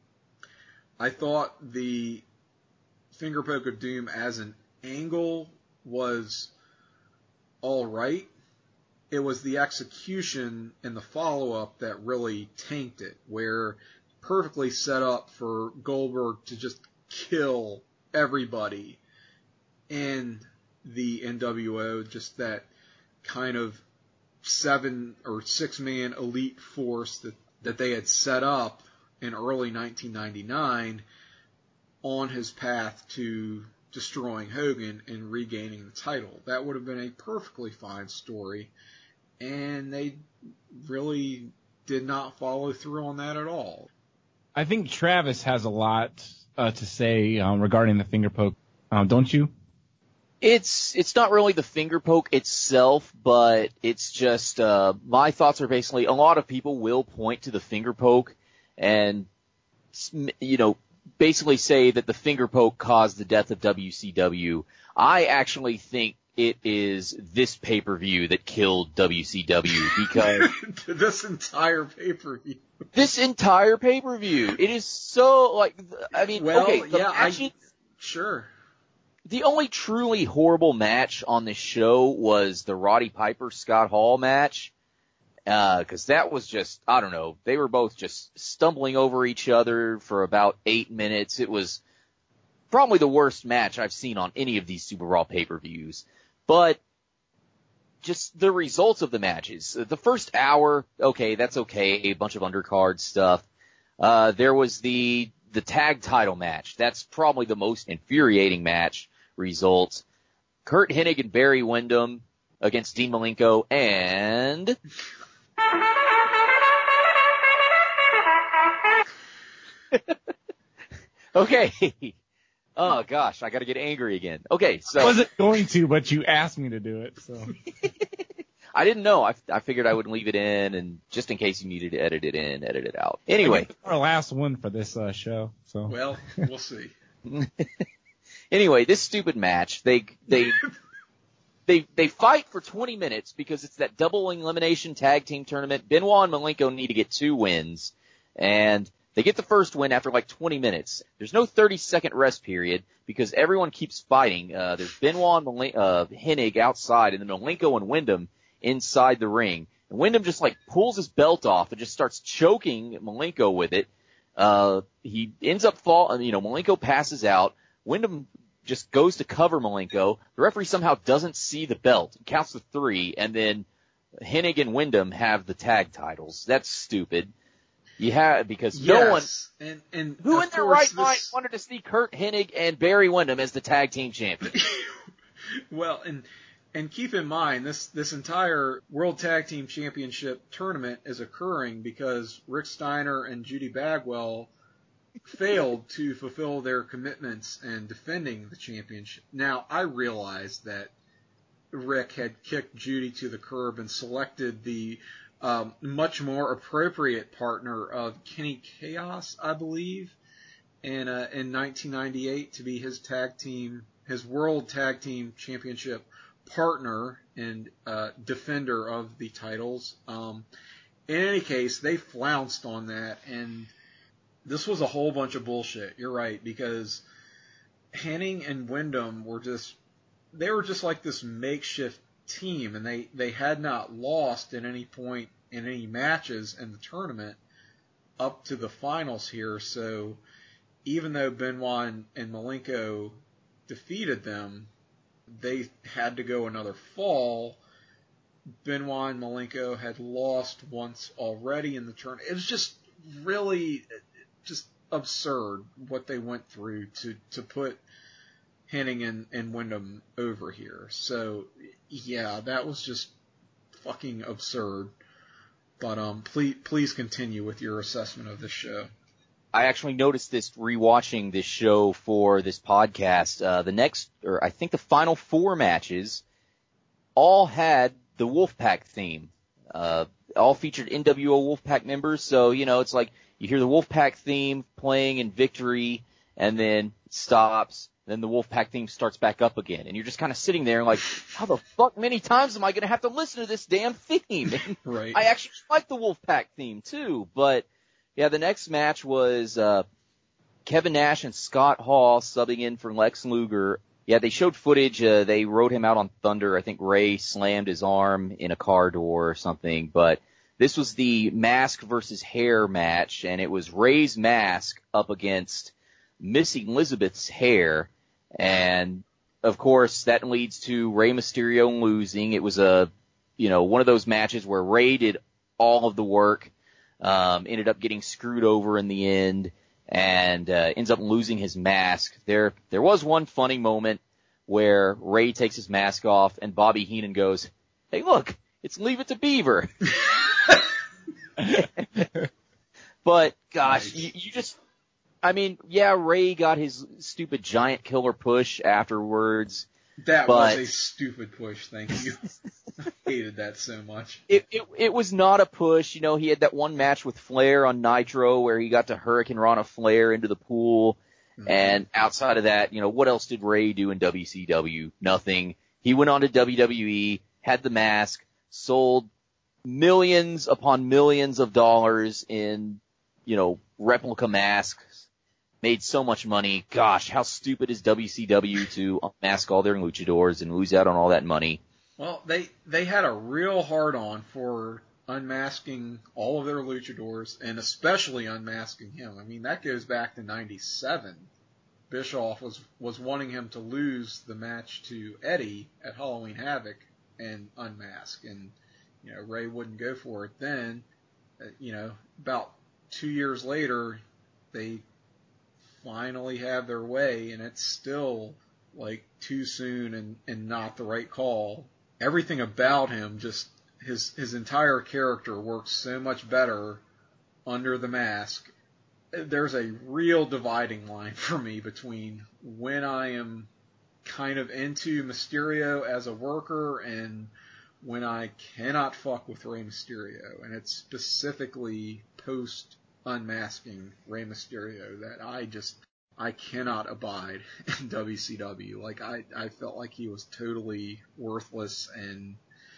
I thought the finger poke of doom as an angle was all right. It was the execution and the follow-up that really tanked it, where perfectly set up for Goldberg to just kill everybody in the N W O, just that kind of seven or six man elite force that, that they had set up in early nineteen ninety-nine on his path to destroying Hogan and regaining the title. That would have been a perfectly fine story, and they really did not follow through on that at all. I think Travis has a lot uh, to say um, regarding the finger poke, um, don't you? It's it's not really the finger poke itself, but it's just uh, my thoughts are basically a lot of people will point to the finger poke and, you know, basically say that the finger poke caused the death of W C W. I actually think it is this pay-per-view that killed W C W because this entire pay-per-view. This entire pay-per-view. It is so like I mean, well, okay, the yeah, matches, I, sure. The only truly horrible match on this show was the Roddy Piper Scott Hall match. Uh, cause that was just, I don't know, they were both just stumbling over each other for about eight minutes. It was probably the worst match I've seen on any of these Super Raw pay-per-views. But just the results of the matches. The first hour, okay, that's okay, a bunch of undercard stuff. Uh, there was the, the tag title match. That's probably the most infuriating match results. Curt Hennig and Barry Windham against Dean Malenko and okay. Oh gosh, I gotta get angry again. Okay, so I wasn't going to, but you asked me to do it, so. I didn't know. I, I figured I would leave it in, and just in case you needed to edit it in, edit it out. Anyway. Our last one for this uh, show, so. Well, we'll see. Anyway, this stupid match, they, they, they, they fight for twenty minutes because it's that double elimination tag team tournament. Benoit and Malenko need to get two wins, and they get the first win after like twenty minutes. There's no thirty second rest period because everyone keeps fighting. Uh, there's Benoit and Malen- uh, Hennig outside, and then Malenko and Windham inside the ring. And Windham just like pulls his belt off and just starts choking Malenko with it. Uh, he ends up fall, you know, Malenko passes out. Windham just goes to cover Malenko. The referee somehow doesn't see the belt. It counts to three, and then Hennig and Windham have the tag titles. That's stupid. You have, because yes. no one, and, and who in their right this... mind wanted to see Curt Hennig and Barry Windham as the tag team champions? Well, and, and keep in mind, this, this entire World Tag Team Championship tournament is occurring because Rick Steiner and Judy Bagwell failed to fulfill their commitments in defending the championship. Now, I realize that Rick had kicked Judy to the curb and selected the um, much more appropriate partner of Kenny Chaos, I believe, in, uh, in nineteen ninety-eight to be his tag team, his World Tag Team Championship partner and uh, defender of the titles. Um, in any case, they flounced on that, and this was a whole bunch of bullshit. You're right, because Hennig and Wyndham were just, they were just like this makeshift team, and they, they had not lost at any point in any matches in the tournament up to the finals here. So even though Benoit and, and Malenko defeated them, they had to go another fall. Benoit and Malenko had lost once already in the tournament. It was just really just absurd what they went through to, to put Hennig and, and Wyndham over here. So, yeah, that was just fucking absurd. But um, please, please continue with your assessment of this show. I actually noticed this rewatching this show for this podcast. Uh, the next, or I think the final four matches all had the Wolfpack theme. Uh, all featured N W O Wolfpack members. So, you know, it's like you hear the Wolfpack theme playing in victory and then it stops. Then the Wolfpack theme starts back up again. And you're just kind of sitting there and like, how the fuck many times am I going to have to listen to this damn theme? And right. I actually like the Wolfpack theme too. But yeah, the next match was, uh, Kevin Nash and Scott Hall subbing in for Lex Luger. Yeah, they showed footage. Uh, they rode him out on Thunder. I think Ray slammed his arm in a car door or something. But this was the mask versus hair match, and it was Ray's mask up against Missy Elizabeth's hair. And, of course, that leads to Rey Mysterio losing. It was a, you know, one of those matches where Ray did all of the work, um, ended up getting screwed over in the end, and uh, ends up losing his mask. There there was one funny moment where Ray takes his mask off and Bobby Heenan goes, "Hey, look, it's Leave It to Beaver." But, gosh, you, you just, I mean, yeah, Ray got his stupid giant killer push afterwards. That but was a stupid push, thank you. I hated that so much. It, it it was not a push. You know, he had that one match with Flair on Nitro where he got to Hurricane Rana Flair into the pool. Mm-hmm. And outside of that, you know, what else did Ray do in W C W? Nothing. He went on to W W E, had the mask, sold millions upon millions of dollars in, you know, replica masks, made so much money. Gosh, how stupid is W C W to unmask all their luchadors and lose out on all that money? Well, they they had a real hard-on for unmasking all of their luchadors, and especially unmasking him. I mean, that goes back to ninety-seven. Bischoff was, was wanting him to lose the match to Eddie at Halloween Havoc and unmask, and, you know, Ray wouldn't go for it then. Uh, you know, about two years later, they finally have their way, and it's still, like, too soon and, and not the right call. Everything about him, just his his entire character works so much better under the mask. There's a real dividing line for me between when I am kind of into Mysterio as a worker and when I cannot fuck with Rey Mysterio. And it's specifically post unmasking Rey Mysterio that I just, I cannot abide in W C W. Like, I, I felt like he was totally worthless, and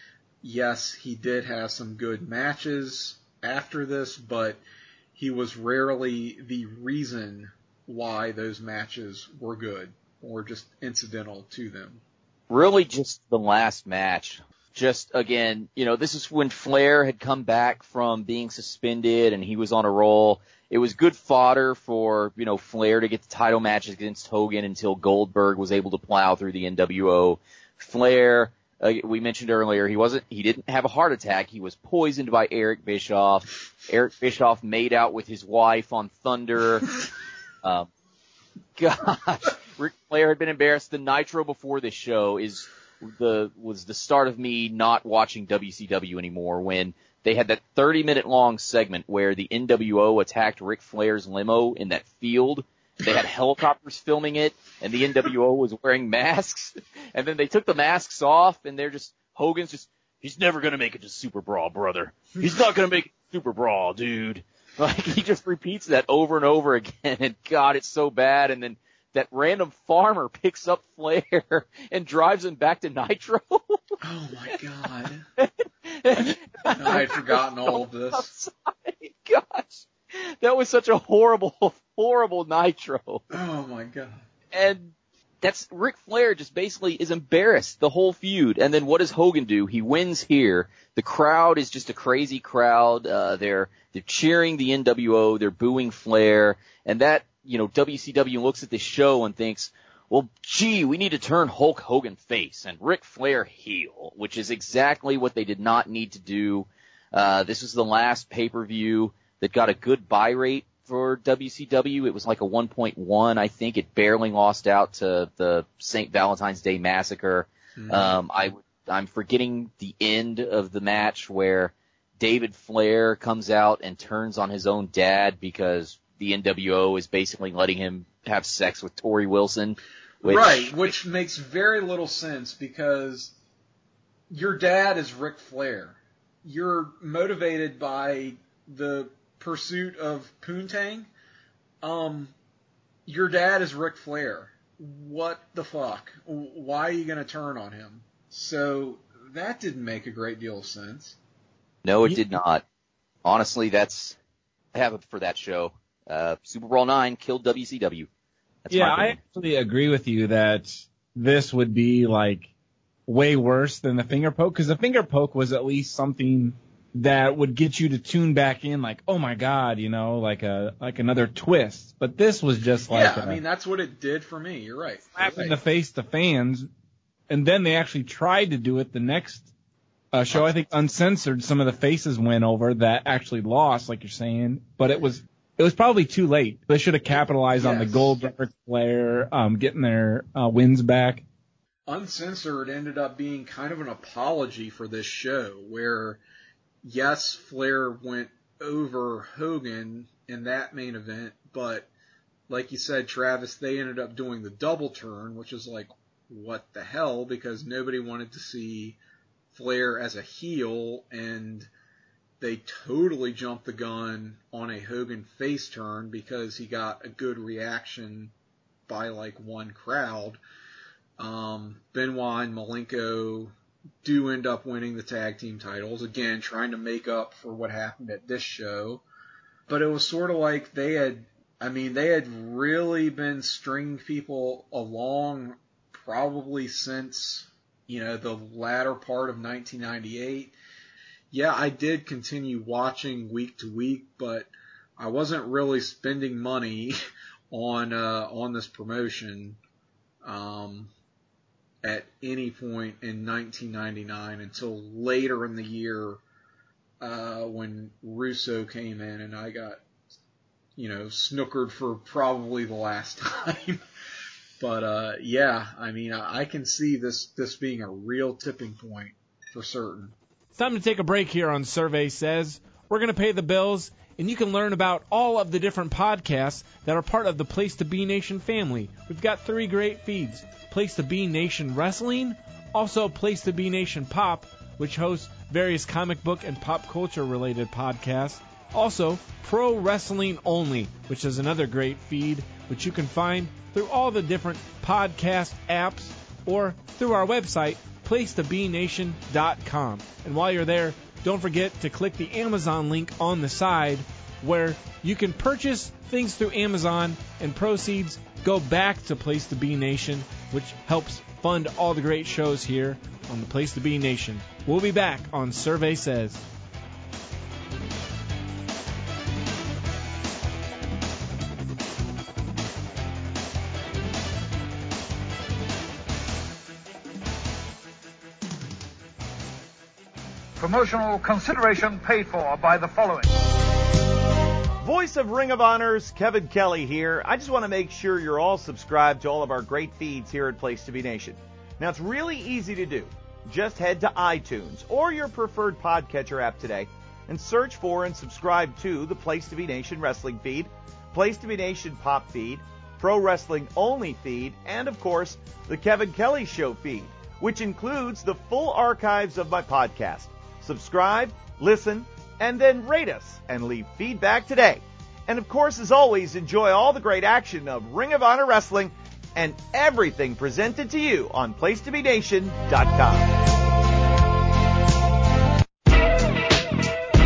yes, he did have some good matches after this, but he was rarely the reason why those matches were good, or just incidental to them. Really just the last match. Just, again, you know, this is when Flair had come back from being suspended and he was on a roll. It was good fodder for, you know, Flair to get the title matches against Hogan until Goldberg was able to plow through the N W O. Flair, uh, we mentioned earlier, he wasn't, he didn't have a heart attack. He was poisoned by Eric Bischoff. Eric Bischoff made out with his wife on Thunder. um, gosh, Ric Flair had been embarrassed. The Nitro before this show is the was the start of me not watching W C W anymore, when they had that thirty minute long segment where the N W O attacked Ric Flair's limo in that field. They had helicopters filming it, and the N W O was wearing masks. And then they took the masks off, and they're just, Hogan's just, he's never going to make it to Super Brawl, brother. He's not going to make it to Super Brawl, dude. Like, he just repeats that over and over again, and God, it's so bad. And then that random farmer picks up Flair and drives him back to Nitro. Oh my God. I had forgotten all of this. Gosh. That was such a horrible, horrible Nitro. Oh my God. And that's Ric Flair just basically is embarrassed the whole feud. And then what does Hogan do? He wins here. The crowd is just a crazy crowd. Uh, they're, they're cheering the N W O. They're booing Flair. And that, you know, W C W looks at the show and thinks, well, gee, we need to turn Hulk Hogan face and Ric Flair heel, which is exactly what they did not need to do. Uh, this was the last pay-per-view that got a good buy rate for W C W. It was like a one point one, I think. It barely lost out to the Saint Valentine's Day Massacre. Mm-hmm. Um, I, I'm forgetting the end of the match where David Flair comes out and turns on his own dad because the N W O is basically letting him have sex with Tori Wilson. Which, right, which makes very little sense because your dad is Ric Flair. You're motivated by the pursuit of Poontang. Um, your dad is Ric Flair. What the fuck? Why are you going to turn on him? So that didn't make a great deal of sense. No, it did not. Honestly, that's I have it for that show. Uh, Super Brawl nine killed W C W. That's yeah, I actually agree with you that this would be like way worse than the finger poke, because the finger poke was at least something that would get you to tune back in, like, oh my God, you know, like a like another twist. But this was just like, yeah, I mean, that's what it did for me. You're right. Slap You're in right. the face to fans, and then they actually tried to do it the next uh, show. I think Uncensored, some of the faces went over that actually lost, like you're saying, but it was it was probably too late. They should have capitalized yes. on the Goldberg Flair um, getting their uh, wins back. Uncensored ended up being kind of an apology for this show, where yes, Flair went over Hogan in that main event, but like you said, Travis, they ended up doing the double turn, which is like, what the hell, because nobody wanted to see Flair as a heel, and they totally jumped the gun on a Hogan face turn because he got a good reaction by like one crowd. Um, Benoit and Malenko do end up winning the tag team titles, again, trying to make up for what happened at this show. But it was sort of like they had, I mean, they had really been stringing people along probably since, you know, the latter part of nineteen ninety-eight. Yeah, I did continue watching week to week, but I wasn't really spending money on, uh, on this promotion, um, at any point in nineteen ninety-nine until later in the year, uh, when Russo came in and I got, you know, snookered for probably the last time. But, uh, yeah, I mean, I, I can see this, this being a real tipping point for certain. It's time to take a break here on Survey Says. We're going to pay the bills, and you can learn about all of the different podcasts that are part of the Place to Be Nation family. We've got three great feeds. Place to Be Nation Wrestling, also Place to Be Nation Pop, which hosts various comic book and pop culture related podcasts. Also, Pro Wrestling Only, which is another great feed, which you can find through all the different podcast apps or through our website, place to be nation dot com. And while you're there, don't forget to click the Amazon link on the side where you can purchase things through Amazon and proceeds go back to Place to Be Nation, which helps fund all the great shows here on the Place to Be Nation. We'll be back on Survey Says. Promotional consideration paid for by the following. Voice of Ring of Honor's Kevin Kelly here. I just want to make sure you're all subscribed to all of our great feeds here at Place to Be Nation. Now, it's really easy to do. Just head to iTunes or your preferred podcatcher app today and search for and subscribe to the Place to Be Nation Wrestling feed, Place to Be Nation Pop feed, Pro Wrestling Only feed, and, of course, the Kevin Kelly Show feed, which includes the full archives of my podcast. Subscribe, listen, and then rate us and leave feedback today. And of course, as always, enjoy all the great action of Ring of Honor Wrestling and everything presented to you on place to be nation dot com.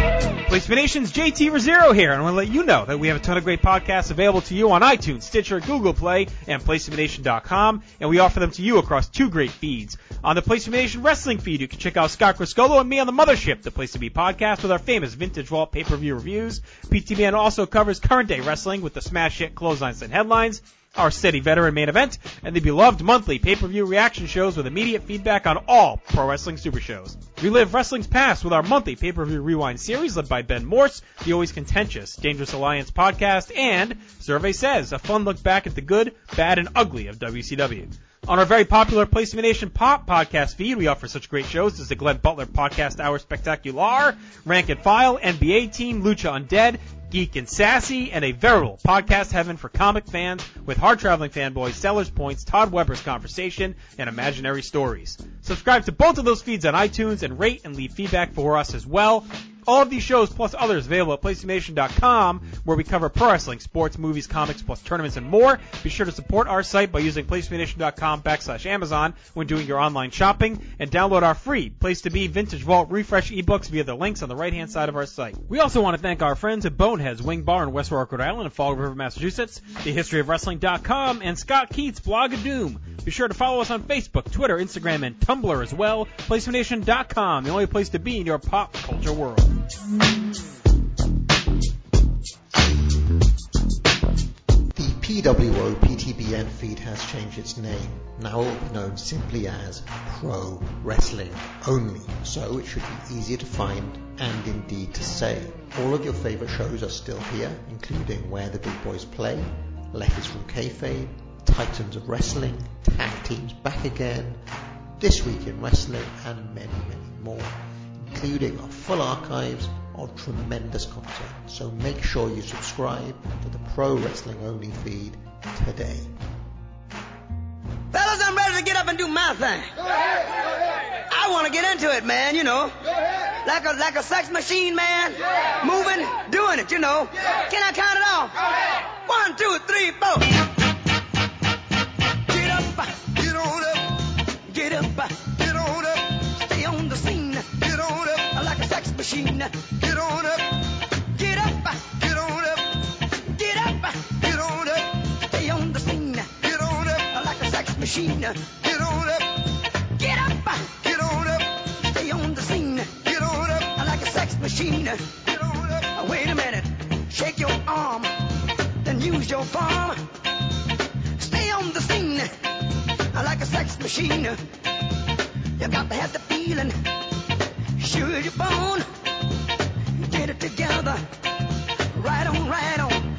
PlayStation Nation's J T Rosero here, and I want to let you know that we have a ton of great podcasts available to you on iTunes, Stitcher, Google Play, and PlayStation Nation dot com, and we offer them to you across two great feeds. On the PlayStation Nation Wrestling feed, you can check out Scott Criscolo and me on the Mothership, the Place to Be podcast, with our famous Vintage Vault pay-per-view reviews. P T B N also covers current-day wrestling with the smash hit Clotheslines and Headlines, our steady veteran main event, and the beloved monthly pay-per-view reaction shows with immediate feedback on all pro wrestling super shows. Relive wrestling's past with our monthly pay-per-view rewind series led by Ben Morse, the always contentious Dangerous Alliance podcast, and Survey Says, a fun look back at the good, bad, and ugly of W C W. On our very popular PlayStation Nation Pop podcast feed, we offer such great shows as the Glenn Butler Podcast Hour Spectacular, Rank and File, N B A Team, Lucha Undead, Geek and Sassy, and a veritable podcast heaven for comic fans with hard-traveling fanboys, Sellers Points, Todd Weber's Conversation, and Imaginary Stories. Subscribe to both of those feeds on iTunes and rate and leave feedback for us as well. All of these shows plus others available at PlayStation Nation dot com, where we cover pro wrestling, sports, movies, comics, plus tournaments and more. Be sure to support our site by using PlayStation Nation dot com backslash Amazon when doing your online shopping, and download our free Place to Be Vintage Vault Refresh ebooks via the links on the right-hand side of our site. We also want to thank our friends at Boneheads Wing Bar in West Warwick, Rhode Island, and Fall River, Massachusetts, the history of wrestling dot com, and Scott Keats' Blog of Doom. Be sure to follow us on Facebook, Twitter, Instagram, and Tumblr as well. PlayStation Nation dot com, the only place to be in your pop culture world. The P W O P T B N feed has changed its name. Now it will be known simply as Pro Wrestling Only, so it should be easier to find and indeed to say. All of your favourite shows are still here, including Where the Big Boys Play, Letters from Kayfabe, Titans of Wrestling, Tag Teams Back Again, This Week in Wrestling, and many, many more, including our full archives of tremendous content. So make sure you subscribe to the Pro Wrestling Only feed today. Fellas, I'm ready to get up and do my thing. Go ahead, go ahead. I want to get into it, man, you know. Go ahead. Like a like a sex machine, man. Yeah. Moving, doing it, you know. Yeah. Can I count it off? Go ahead. One, two, three, four. Get up, get on up, get up, get on up. Stay on the scene, get on up. Like a sex machine, get on up, get up, get on up, get up, get on up. Stay on the scene, get on up. Like a sex machine, get on up, get up, get on up. Stay on the scene, get on up. Like a sex machine, get on up. Wait a minute, shake your arm, then use your palm. Stay on the scene, like a sex machine. You got to have the feeling, sure your bone. Get it together, right on, right on.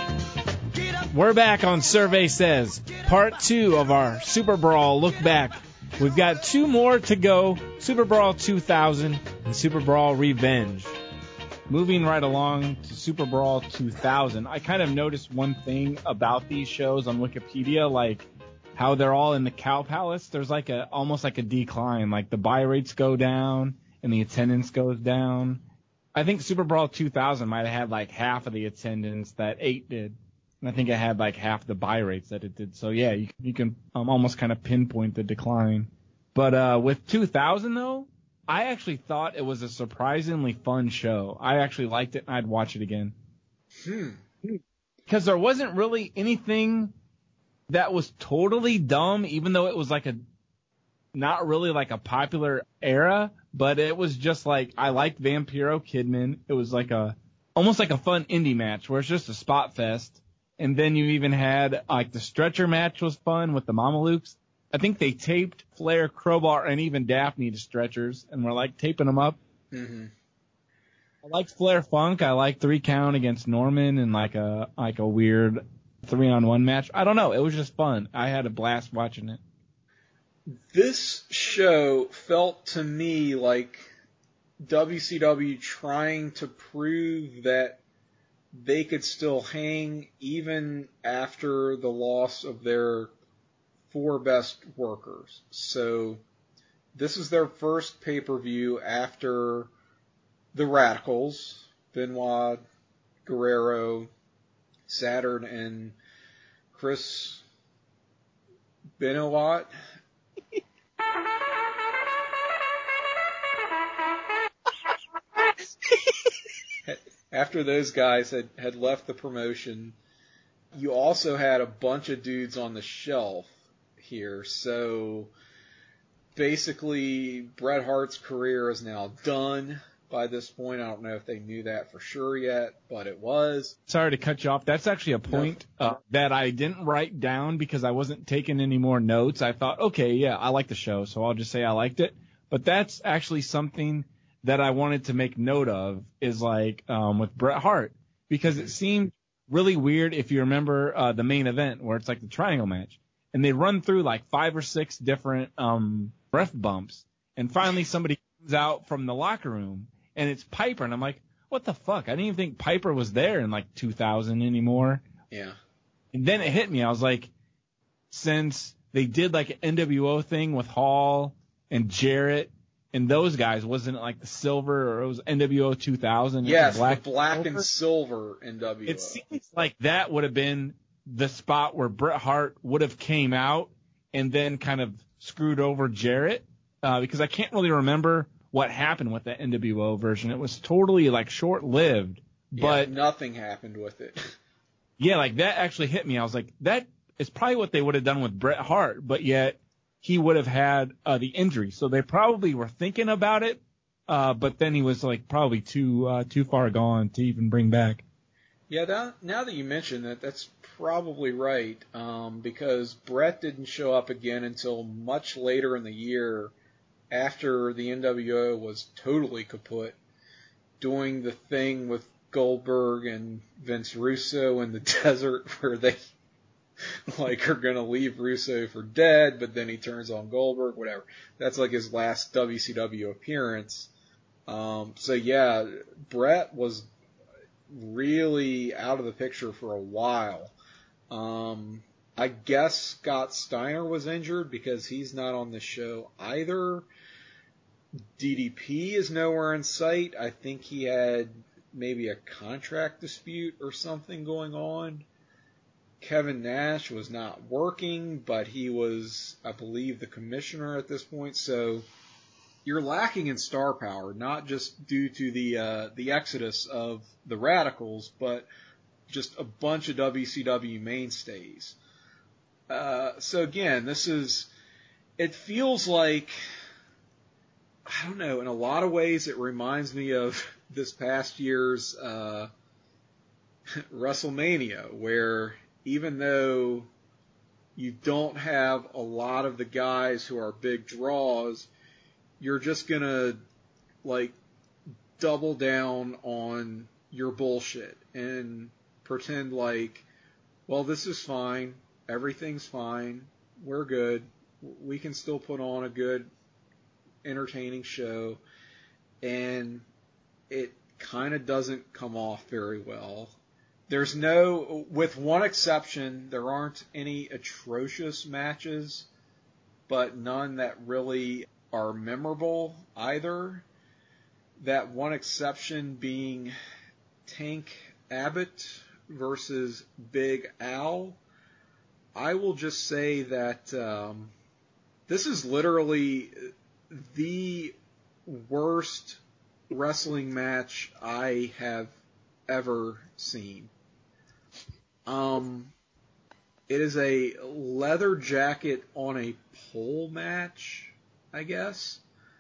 Get up. We're back on Survey Says, part two of our Super Brawl look back. We've got two more to go, Super Brawl two thousand and Super Brawl Revenge. Moving right along to Super Brawl two thousand, I kind of noticed one thing about these shows on Wikipedia, like how they're all in the Cow Palace. There's like a almost like a decline, like the buy rates go down and the attendance goes down. I think Super Brawl two thousand might have had like half of the attendance that eight did. And I think it had like half the buy rates that it did. So yeah, you, you can um, almost kind of pinpoint the decline. But uh, with two thousand though, I actually thought it was a surprisingly fun show. I actually liked it and I'd watch it again. Hmm. Because there wasn't really anything that was totally dumb, even though it was like a, not really like a popular era, but it was just like, I liked Vampiro Kidman. It was like a, almost like a fun indie match where it's just a spot fest. And then you even had, like, the stretcher match was fun with the Mamalukes. I think they taped Flair, Crowbar, and even Daphne to stretchers and were like taping them up. Mm-hmm. I liked Flair Funk. I liked three count against Norman and like a, like a weird three on one match. I don't know. It was just fun. I had a blast watching it. This show felt to me like W C W trying to prove that they could still hang even after the loss of their four best workers. So this is their first pay-per-view after the Radicals, Benoit, Guerrero, Saturn, and Chris Benoit. after those guys had, had left the promotion, you also had a bunch of dudes on the shelf here. So basically, Bret Hart's career is now done by this point. I don't know if they knew that for sure yet, but it was. Sorry to cut you off. That's actually a point uh, that I didn't write down because I wasn't taking any more notes. I thought, okay, yeah, I like the show, so I'll just say I liked it. But that's actually something that I wanted to make note of is like um, with Bret Hart, because it seemed really weird if you remember uh, the main event where it's like the triangle match, and they run through like five or six different um, ref bumps, and finally somebody comes out from the locker room, and it's Piper, and I'm like, what the fuck? I didn't even think Piper was there in like two thousand anymore. Yeah. And then it hit me. I was like, since they did like an N W O thing with Hall and Jarrett and those guys, wasn't it like the silver or it was N W O two thousand? Yes, black, the black and silver N W O. It seems like that would have been the spot where Bret Hart would have came out and then kind of screwed over Jarrett, uh, because I can't really remember what happened with that N W O version. It was totally like short-lived, but yeah, nothing happened with it. Yeah, like that actually hit me. I was like, that is probably what they would have done with Bret Hart, but yet he would have had uh, the injury. So they probably were thinking about it, uh, but then he was like probably too uh, too far gone to even bring back. Yeah, that, now that you mention that, that's probably right, um, because Bret didn't show up again until much later in the year after the N W O was totally kaput, doing the thing with Goldberg and Vince Russo in the desert where they like are going to leave Russo for dead, but then he turns on Goldberg, whatever. That's like his last W C W appearance. Um, so yeah, Bret was really out of the picture for a while. Um, I guess Scott Steiner was injured because he's not on the show either. D D P is nowhere in sight. I think he had maybe a contract dispute or something going on. Kevin Nash was not working, but he was, I believe, the commissioner at this point. So you're lacking in star power, not just due to the uh, the exodus of the Radicals, but just a bunch of W C W mainstays. Uh, so again, this is, it feels like, I don't know, in a lot of ways it reminds me of this past year's uh, WrestleMania, where even though you don't have a lot of the guys who are big draws, you're just going to, like, double down on your bullshit and pretend like, well, this is fine, everything's fine, we're good, we can still put on a good, entertaining show, and it kind of doesn't come off very well. There's no, with one exception, there aren't any atrocious matches, but none that really are memorable either. That one exception being Tank Abbott versus Big Al. I will just say that um, this is literally the worst wrestling match I have ever seen. Um, it is a leather jacket on a pole match, I guess.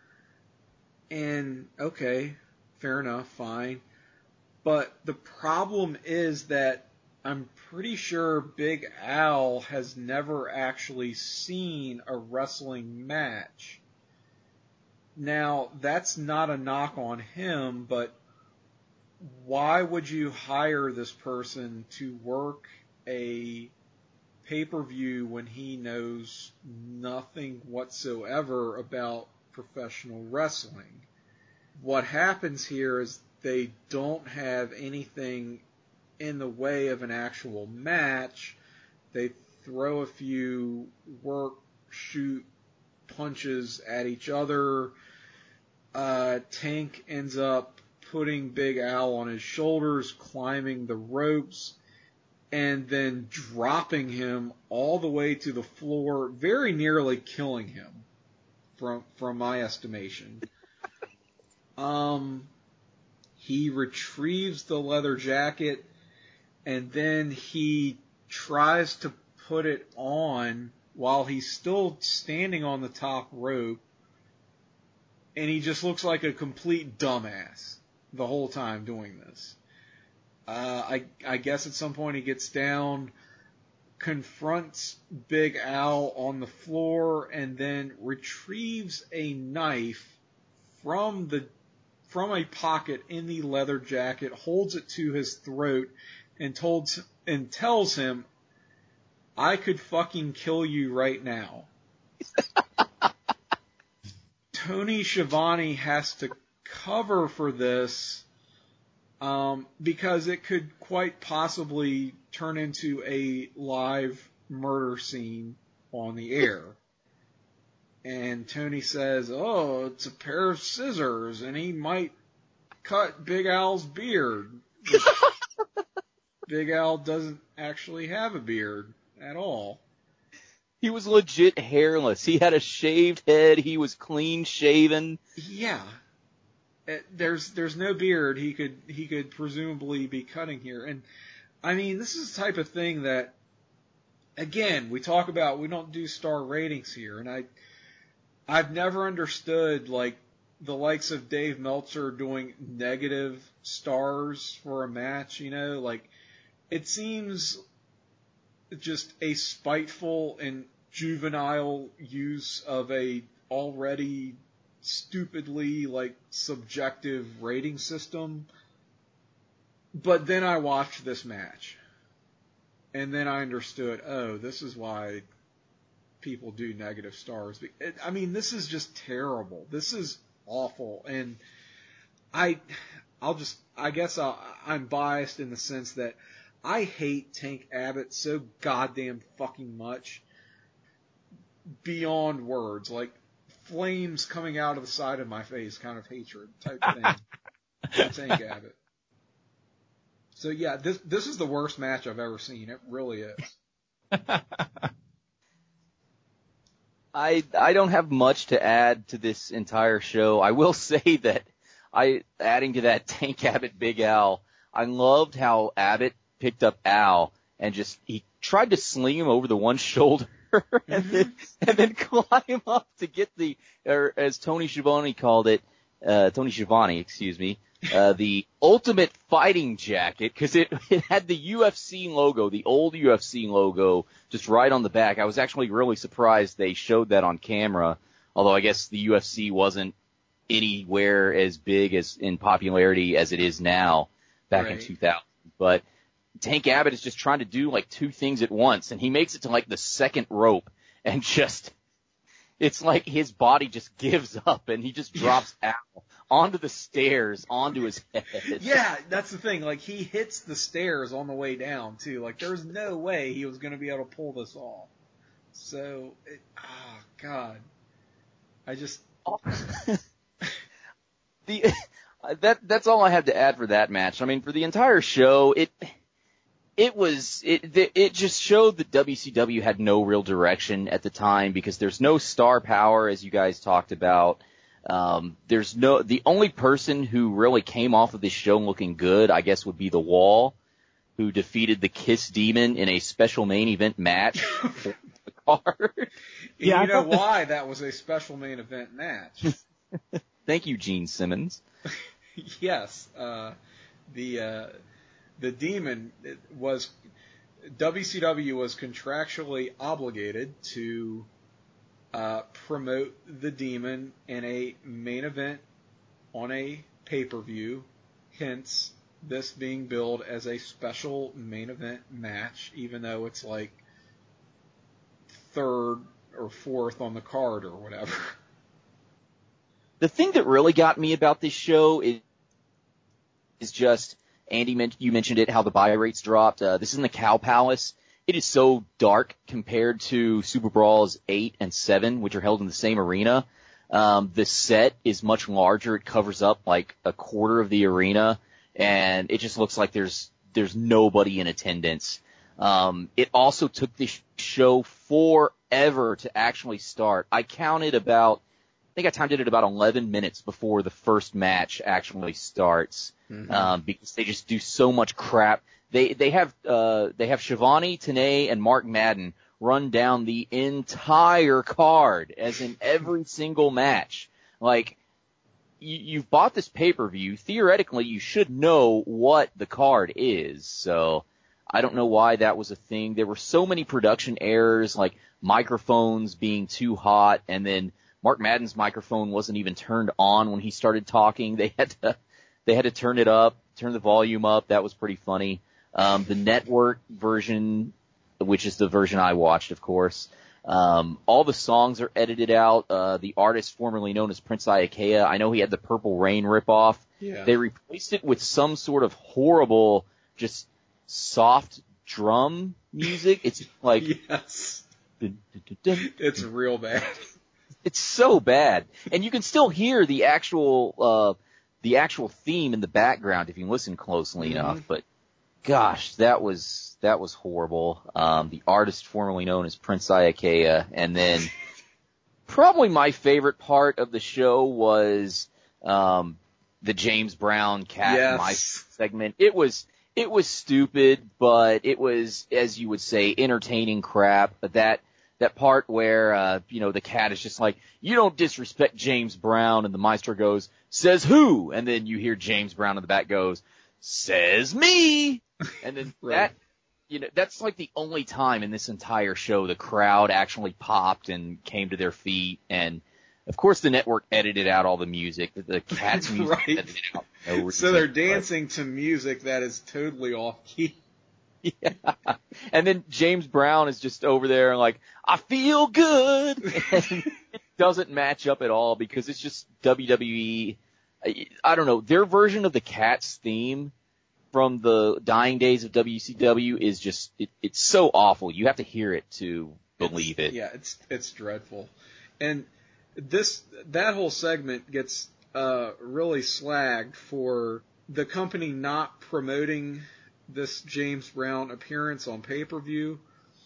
And, okay, fair enough, fine. But the problem is that I'm pretty sure Big Al has never actually seen a wrestling match. Now, that's not a knock on him, but why would you hire this person to work a pay-per-view when he knows nothing whatsoever about professional wrestling? What happens here is they don't have anything in the way of an actual match. They throw a few work, shoot, punches at each other. Uh, Tank ends up putting Big Al on his shoulders, climbing the ropes, and then dropping him all the way to the floor, very nearly killing him, from from my estimation. Um, he retrieves the leather jacket, and then he tries to put it on while he's still standing on the top rope, and he just looks like a complete dumbass the whole time doing this. Uh, I, I guess at some point he gets down, confronts Big Al on the floor, and then retrieves a knife from the from a pocket in the leather jacket, holds it to his throat, and told and tells him, "I could fucking kill you right now." Tony Schiavone has to cover for this um, because it could quite possibly turn into a live murder scene on the air. And Tony says, "Oh, it's a pair of scissors, and he might cut Big Al's beard." Big Al doesn't actually have a beard at all. He was legit hairless. He had a shaved head. He was clean shaven. Yeah. There's there's no beard he could he could presumably be cutting here. And I mean, this is the type of thing that, again, we talk about, we don't do star ratings here, and I I've never understood like the likes of Dave Meltzer doing negative stars for a match, you know, like it seems just a spiteful and juvenile use of a already stupidly like subjective rating system. But then I watched this match, and then I understood, oh, this is why people do negative stars. I mean, this is just terrible. This is awful. And I, I'll just, I guess I'll, I'm biased in the sense that I hate Tank Abbott so goddamn fucking much beyond words. Like flames coming out of the side of my face kind of hatred type thing. Tank Abbott. So yeah, this, this is the worst match I've ever seen. It really is. I I don't have much to add to this entire show. I will say that I adding to that Tank Abbott Big Al, I loved how Abbott picked up Al and just he tried to sling him over the one shoulder and then and then climb up to get the, or as Tony Schiavone called it, uh Tony Schiavone, excuse me, uh the ultimate fighting jacket, because it it had the U F C logo, the old U F C logo, just right on the back. I was actually really surprised they showed that on camera, although I guess the U F C wasn't anywhere as big as in popularity as it is now back right. in two thousand. But Tank Abbott is just trying to do like two things at once, and he makes it to like the second rope, and just it's like his body just gives up, and he just drops Al onto the stairs, onto his head. Yeah, that's the thing. Like, he hits the stairs on the way down, too. Like, there's no way he was going to be able to pull this off. So, it, oh, God. I just... the that That's all I have to add for that match. I mean, for the entire show, it... It was, it, it just showed that W C W had no real direction at the time, because there's no star power, as you guys talked about. Um, there's no, the only person who really came off of this show looking good, I guess, would be The Wall, who defeated the Kiss Demon in a special main event match for the card. Yeah, you know why that was a special main event match. Thank you, Gene Simmons. Yes, uh, the, uh, The Demon was, W C W was contractually obligated to uh, promote The Demon in a main event on a pay-per-view, hence this being billed as a special main event match, even though it's like third or fourth on the card or whatever. The thing that really got me about this show is, is just... Andy, you mentioned it, how the buy rates dropped. Uh, this is in the Cow Palace. It is so dark compared to Super Brawls eight and seven, which are held in the same arena. Um, the set is much larger. It covers up like a quarter of the arena, and it just looks like there's there's nobody in attendance. Um, it also took this show forever to actually start. I counted about think I timed it at about eleven minutes before the first match actually starts, mm-hmm. um, because they just do so much crap. They they have uh, they have Shivani, Tenay, and Mark Madden run down the entire card, as in every single match. Like, you, you've bought this pay-per-view. Theoretically, you should know what the card is. So I don't know why that was a thing. There were so many production errors, like microphones being too hot, and then Mark Madden's microphone wasn't even turned on when he started talking. They had to, they had to turn it up, turn the volume up. That was pretty funny. Um, the network version, which is the version I watched, of course, um, all the songs are edited out. Uh, the artist formerly known as Prince Iaukea, I know he had the Purple Rain ripoff. Yeah. They replaced it with some sort of horrible, just soft drum music. It's like, yes, it's real bad. It's so bad. And you can still hear the actual, uh, the actual theme in the background if you listen closely mm-hmm. enough. But gosh, that was, that was horrible. Um, the artist formerly known as Prince Iaukea. And then probably my favorite part of the show was, um, the James Brown cat yes. and mice segment. It was, it was stupid, but it was, as you would say, entertaining crap. But that, That part where, uh, you know, the cat is just like, you don't disrespect James Brown, and the Maestro goes, says who? And then you hear James Brown in the back goes, says me! And then right. that, you know, that's like the only time in this entire show the crowd actually popped and came to their feet. And, of course, the network edited out all the music, the, the cat's music right. edited out. No reason, so they're dancing but. to music that is totally off-key. Yeah. And then James Brown is just over there like, I feel good. And it doesn't match up at all because it's just W W E. I don't know. Their version of the Cats theme from the dying days of W C W is just, it, it's so awful. You have to hear it to believe it's, it. Yeah, it's, it's dreadful. And this, that whole segment gets, uh, really slagged for the company not promoting this James Brown appearance on pay-per-view.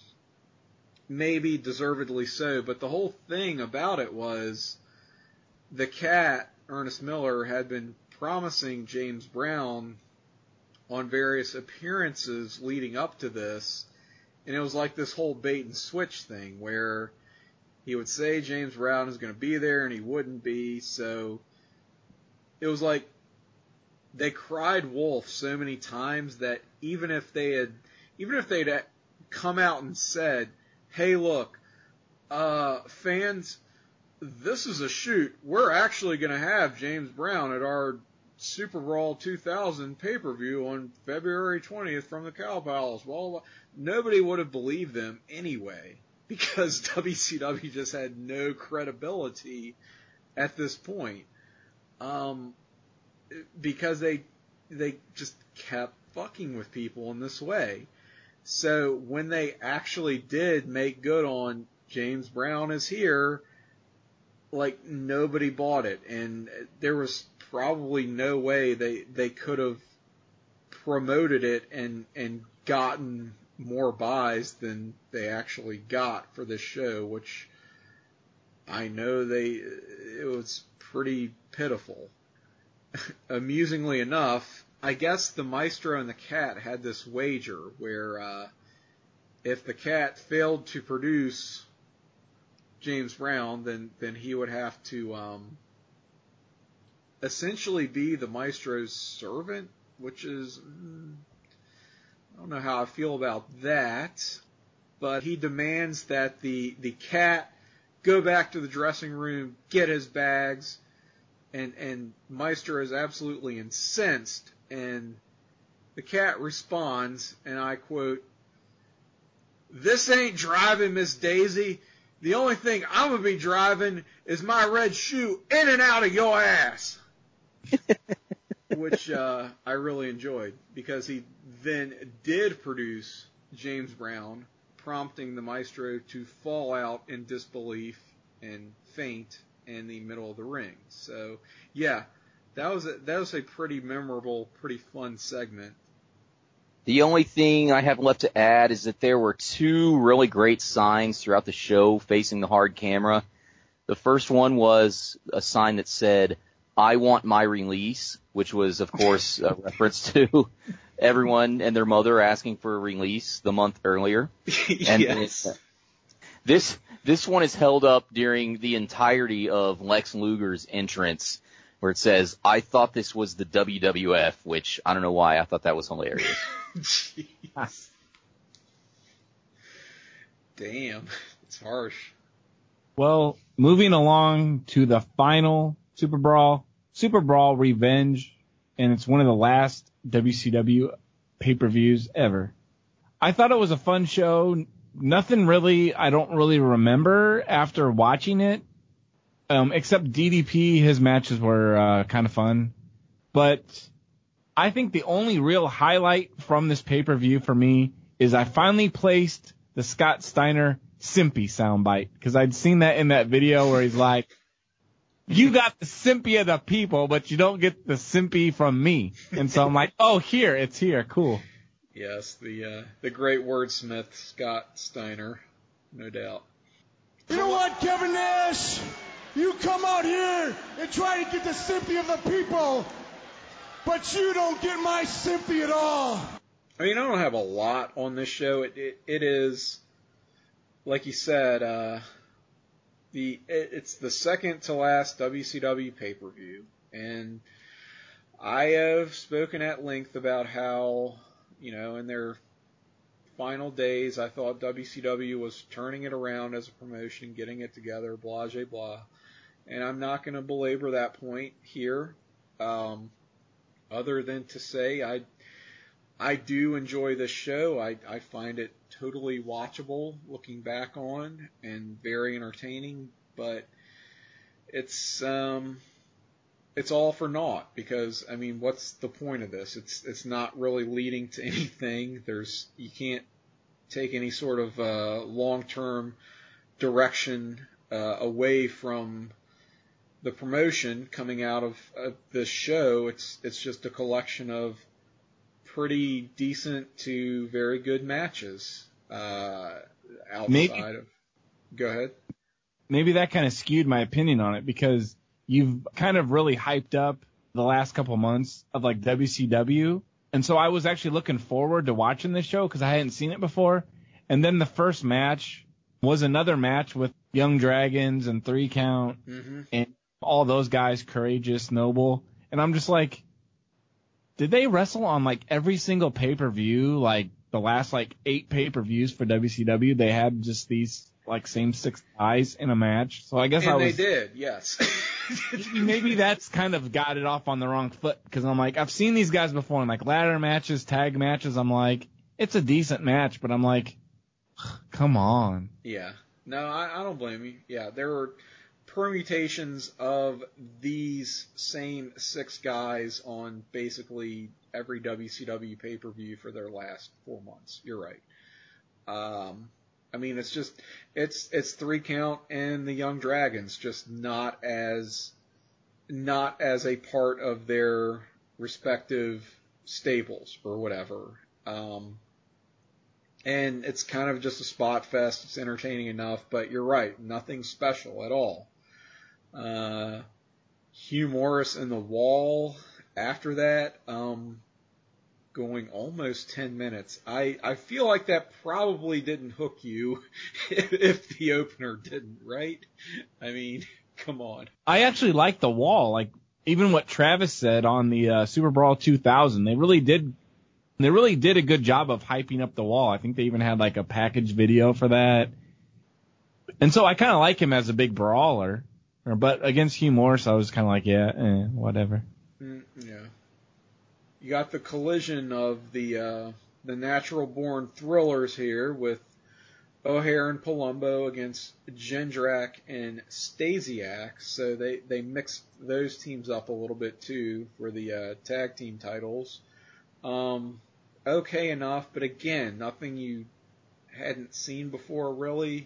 Maybe deservedly so, but the whole thing about it was the cat, Ernest Miller, had been promising James Brown on various appearances leading up to this, and it was like this whole bait and switch thing where he would say James Brown is going to be there and he wouldn't be, so it was like they cried wolf so many times that even if they had, even if they'd come out and said, hey, look, uh, fans, this is a shoot. We're actually going to have James Brown at our Super Brawl two thousand pay-per-view on February twentieth from the Cow Palace. Well, nobody would have believed them anyway because W C W just had no credibility at this point. Um, because they they just kept fucking with people in this way. So when they actually did make good on James Brown is here, like nobody bought it, and there was probably no way they they could have promoted it and and gotten more buys than they actually got for this show, which I know they it was pretty pitiful. Amusingly enough, I guess the Maestro and the Cat had this wager where uh, if the Cat failed to produce James Brown, then, then he would have to um, essentially be the Maestro's servant, which is, mm, I don't know how I feel about that, but he demands that the, the Cat go back to the dressing room, get his bags, and, and Maestro is absolutely incensed, and the Cat responds, and I quote, "This ain't driving, Miss Daisy. The only thing I'm going to be driving is my red shoe in and out of your ass." Which uh, I really enjoyed, because he then did produce James Brown, prompting the Maestro to fall out in disbelief and faint in the middle of the ring. So, yeah, that was a, that was a pretty memorable, pretty fun segment. The only thing I have left to add is that there were two really great signs throughout the show facing the hard camera. The first one was a sign that said, "I want my release," which was, of course, a reference to everyone and their mother asking for a release the month earlier. And yes. This this one is held up during the entirety of Lex Luger's entrance, where it says, "I thought this was the W W F," which I don't know why I thought that was hilarious. Jeez. Damn, it's harsh. Well, moving along to the final Super Brawl, Super Brawl Revenge, and it's one of the last W C W pay-per-views ever. I thought it was a fun show. Nothing really, I don't really remember after watching it, um, except D D P. His matches were uh, kind of fun. But I think the only real highlight from this pay-per-view for me is I finally placed the Scott Steiner Simpy soundbite, because I'd seen that in that video where he's like, "You got the Simpy of the people, but you don't get the Simpy from me." And so I'm like, oh, here, it's here, cool. Yes, the uh, the great wordsmith Scott Steiner, no doubt. You know what, Kevin Nash? You come out here and try to get the Simpy of the people, but you don't get my Simpy at all. I mean, I don't have a lot on this show. It it, it is, like you said, uh, the it, it's the second to last W C W pay-per-view, and I have spoken at length about how, you know, in their final days, I thought W C W was turning it around as a promotion, getting it together, blah, blah, blah. And I'm not going to belabor that point here, um, other than to say I I do enjoy this show. I, I find it totally watchable looking back on and very entertaining, but it's um it's all for naught because, I mean, what's the point of this? It's it's not really leading to anything. There's you can't take any sort of uh, long-term direction uh, away from the promotion coming out of, of this show. It's it's just a collection of pretty decent to very good matches uh, outside maybe, of. Go ahead. Maybe that kind of skewed my opinion on it because you've kind of really hyped up the last couple months of like W C W. And so I was actually looking forward to watching this show because I hadn't seen it before. And then the first match was another match with Young Dragons and Three Count mm-hmm. and all those guys, Courageous, Noble. And I'm just like, did they wrestle on like every single pay-per-view? Like the last like eight pay-per-views for W C W, they had just these like same six guys in a match. So I guess and I was. they did, yes. Maybe that's kind of got it off on the wrong foot because I'm like, I've seen these guys before in like ladder matches, tag matches. I'm like, it's a decent match, but I'm like, come on. Yeah. No, I, I don't blame you. Yeah, there were permutations of these same six guys on basically every W C W pay-per-view for their last four months. You're right. Um, I mean, it's just, it's, it's Three Count and the Young Dragons, just not as, not as a part of their respective stables or whatever. Um, and it's kind of just a spot fest. It's entertaining enough, but you're right. Nothing special at all. Uh, Hugh Morris and the Wall after that, um, going almost ten minutes. I, I feel like that probably didn't hook you if, if the opener didn't, right? I mean, come on. I actually like the Wall. Like, even what Travis said on the uh, Super Brawl two thousand, they really did they really did a good job of hyping up the Wall. I think they even had like a package video for that. And so I kind of like him as a big brawler. But against Hugh Morris, I was kind of like, yeah, eh, whatever. Mm, yeah. You got the collision of the uh, the natural-born thrillers here with O'Hare and Palumbo against Jindrak and Stasiak. So they, they mixed those teams up a little bit, too, for the uh, tag team titles. Um, okay enough, but again, nothing you hadn't seen before, really.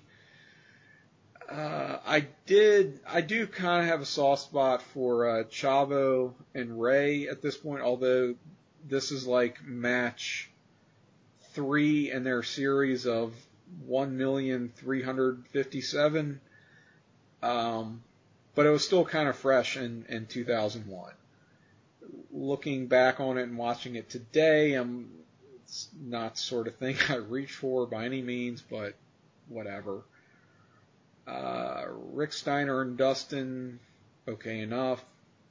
Uh, I did, I do kind of have a soft spot for, uh, Chavo and Ray at this point, although this is like match three in their series of one million three hundred fifty-seven. Um, but it was still kind of fresh in, in two thousand one. Looking back on it and watching it today, I'm, it's not the sort of thing I reach for by any means, but whatever. Uh, Rick Steiner and Dustin, okay enough.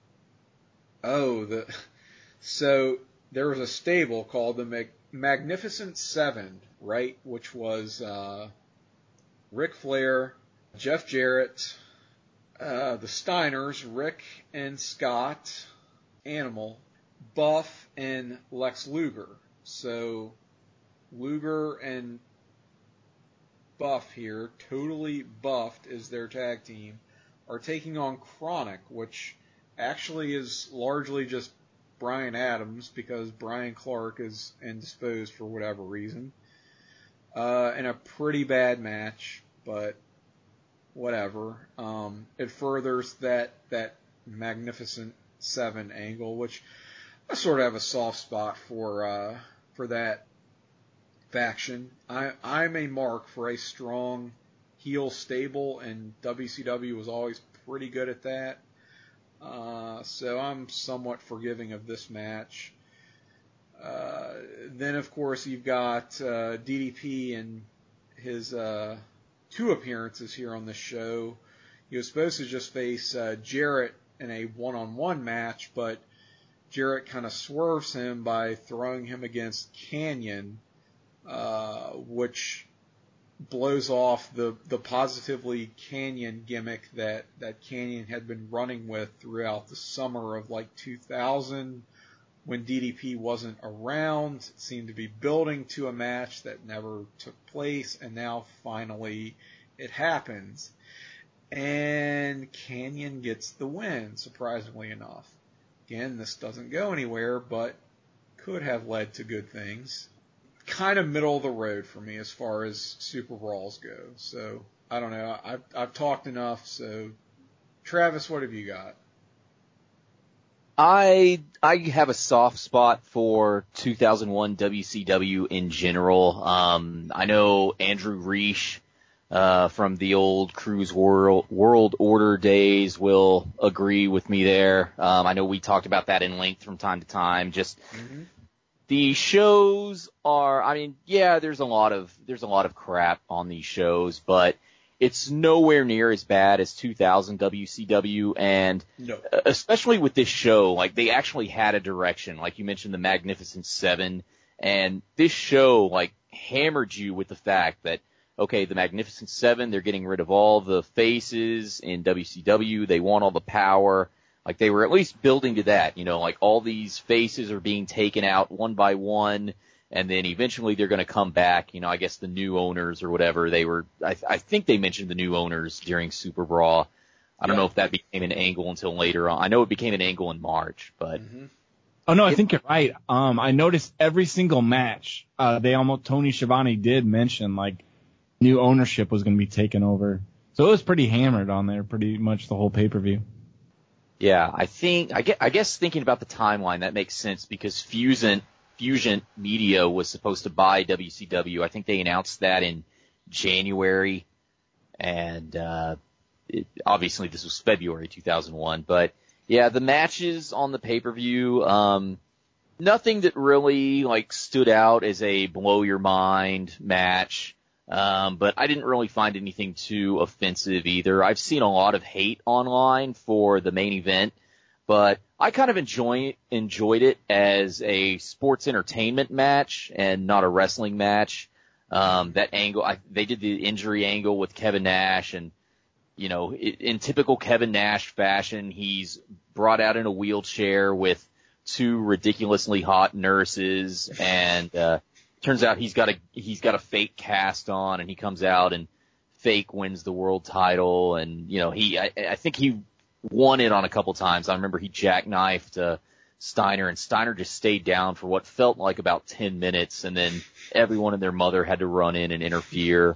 Oh, the, so there was a stable called the Mag- Magnificent Seven, right? Which was, uh, Ric Flair, Jeff Jarrett, uh, the Steiners, Rick and Scott, Animal, Buff, and Lex Luger. So, Luger and Buff here, totally buffed as their tag team, are taking on Chronic, which actually is largely just Brian Adams because Brian Clark is indisposed for whatever reason. Uh, in a pretty bad match, but whatever. Um, it furthers that, that Magnificent Seven angle, which I sort of have a soft spot for, uh, for that faction. I, I'm a mark for a strong heel stable, and W C W was always pretty good at that. Uh, so I'm somewhat forgiving of this match. Uh, then, of course, you've got uh, D D P and his uh, two appearances here on this show. He was supposed to just face uh, Jarrett in a one-on-one match, but Jarrett kind of swerves him by throwing him against Kanyon, uh, which blows off the, the positively Kanyon gimmick that, that Kanyon had been running with throughout the summer of like two thousand. When D D P wasn't around, it seemed to be building to a match that never took place, and now finally it happens. And Kanyon gets the win, surprisingly enough. Again, this doesn't go anywhere, but could have led to good things. Kind of middle of the road for me as far as Super Brawls go. So, I don't know. I've, I've talked enough, so Travis, what have you got? I I have a soft spot for two thousand one W C W in general. Um, I know Andrew Reich uh, from the old Cruise World, World Order days will agree with me there. Um, I know we talked about that in length from time to time. Just mm-hmm. The shows are, I mean, yeah, there's a lot of there's a lot of crap on these shows, but it's nowhere near as bad as two thousand W C W, and no. especially with this show, like they actually had a direction. Like you mentioned, the Magnificent Seven, and this show like hammered you with the fact that okay, the Magnificent Seven, they're getting rid of all the faces in W C W. They want all the power. Like they were at least building to that, you know, like all these faces are being taken out one by one. And then eventually they're going to come back. You know, I guess the new owners or whatever they were. I, I think they mentioned the new owners during Super Brawl. I don't yeah. know if that became an angle until later on. I know it became an angle in March, but. Mm-hmm. Oh no, I think you're right. Um, I noticed every single match. Uh, they almost Tony Schiavone did mention like new ownership was going to be taken over. So it was pretty hammered on there, pretty much the whole pay per view. Yeah, I think I guess, I guess thinking about the timeline that makes sense because Fusion. Fusion Media was supposed to buy W C W. I think they announced that in January, and uh, it, obviously this was February two thousand one. But yeah, the matches on the pay-per-view, um, nothing that really like stood out as a blow your mind match. Um, but I didn't really find anything too offensive either. I've seen a lot of hate online for the main event. But I kind of enjoy enjoyed it as a sports entertainment match and not a wrestling match. Um, that angle, I, they did the injury angle with Kevin Nash, and you know, it, in typical Kevin Nash fashion, he's brought out in a wheelchair with two ridiculously hot nurses, and uh, turns out he's got a he's got a fake cast on, and he comes out and fake wins the world title, and you know, he I, I think he. won it on a couple times. I remember he jackknifed uh, Steiner, and Steiner just stayed down for what felt like about ten minutes, and then everyone and their mother had to run in and interfere.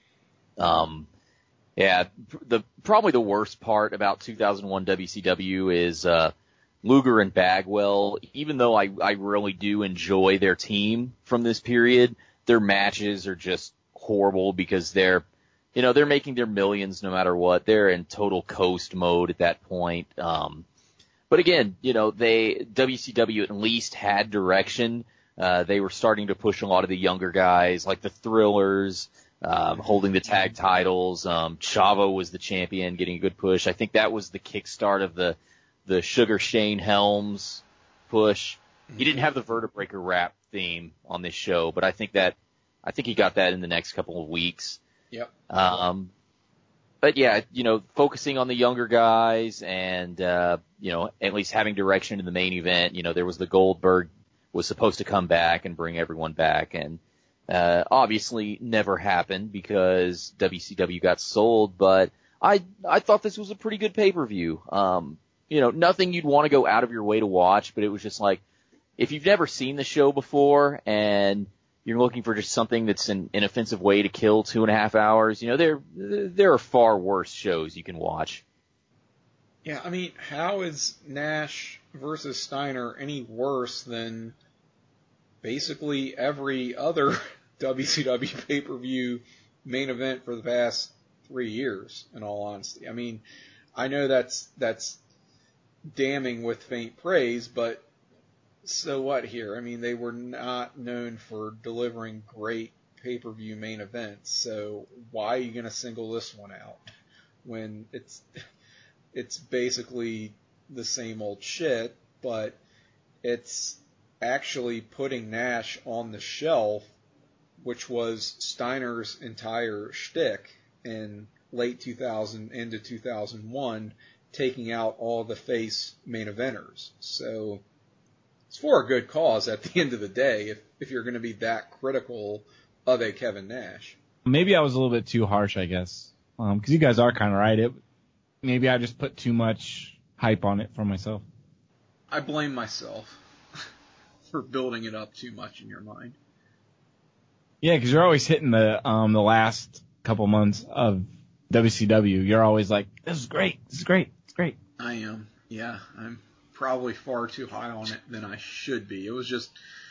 Um, yeah, the probably the worst part about two thousand one W C W is uh, Luger and Bagwell. Even though I, I really do enjoy their team from this period, their matches are just horrible because they're you know, they're making their millions no matter what. They're in total coast mode at that point. Um, but again, you know, they, W C W at least had direction. Uh, they were starting to push a lot of the younger guys, like the Thrillers, um, holding the tag titles. Um, Chavo was the champion, getting a good push. I think that was the kickstart of the, the Sugar Shane Helms push. He didn't have the Vertebreaker rap theme on this show, but I think that, I think he got that in the next couple of weeks. Yep. Um, but yeah, you know, focusing on the younger guys and, uh, you know, at least having direction in the main event. You know, there was the Goldberg was supposed to come back and bring everyone back, and, uh, obviously never happened because W C W got sold, but I, I thought this was a pretty good pay-per-view. Um, you know, nothing you'd want to go out of your way to watch, but it was just like, if you've never seen the show before and you're looking for just something that's an inoffensive way to kill two and a half hours, you know, there there are far worse shows you can watch. Yeah, I mean, how is Nash versus Steiner any worse than basically every other W C W pay-per-view main event for the past three years, in all honesty? I mean, I know that's that's damning with faint praise, but so what here? I mean, they were not known for delivering great pay-per-view main events, so why are you going to single this one out when it's it's basically the same old shit, but it's actually putting Nash on the shelf, which was Steiner's entire shtick in late two thousand into two thousand one, taking out all the face main eventers. So it's for a good cause at the end of the day, if, if you're going to be that critical of a Kevin Nash. Maybe I was a little bit too harsh, I guess, because um, you guys are kind of right. It, maybe I just put too much hype on it for myself. I blame myself for building it up too much in your mind. Yeah, because you're always hitting the um the last couple months of W C W. You're always like, this is great, this is great, it's great. I am, yeah, I'm probably far too high on it than I should be. It was just,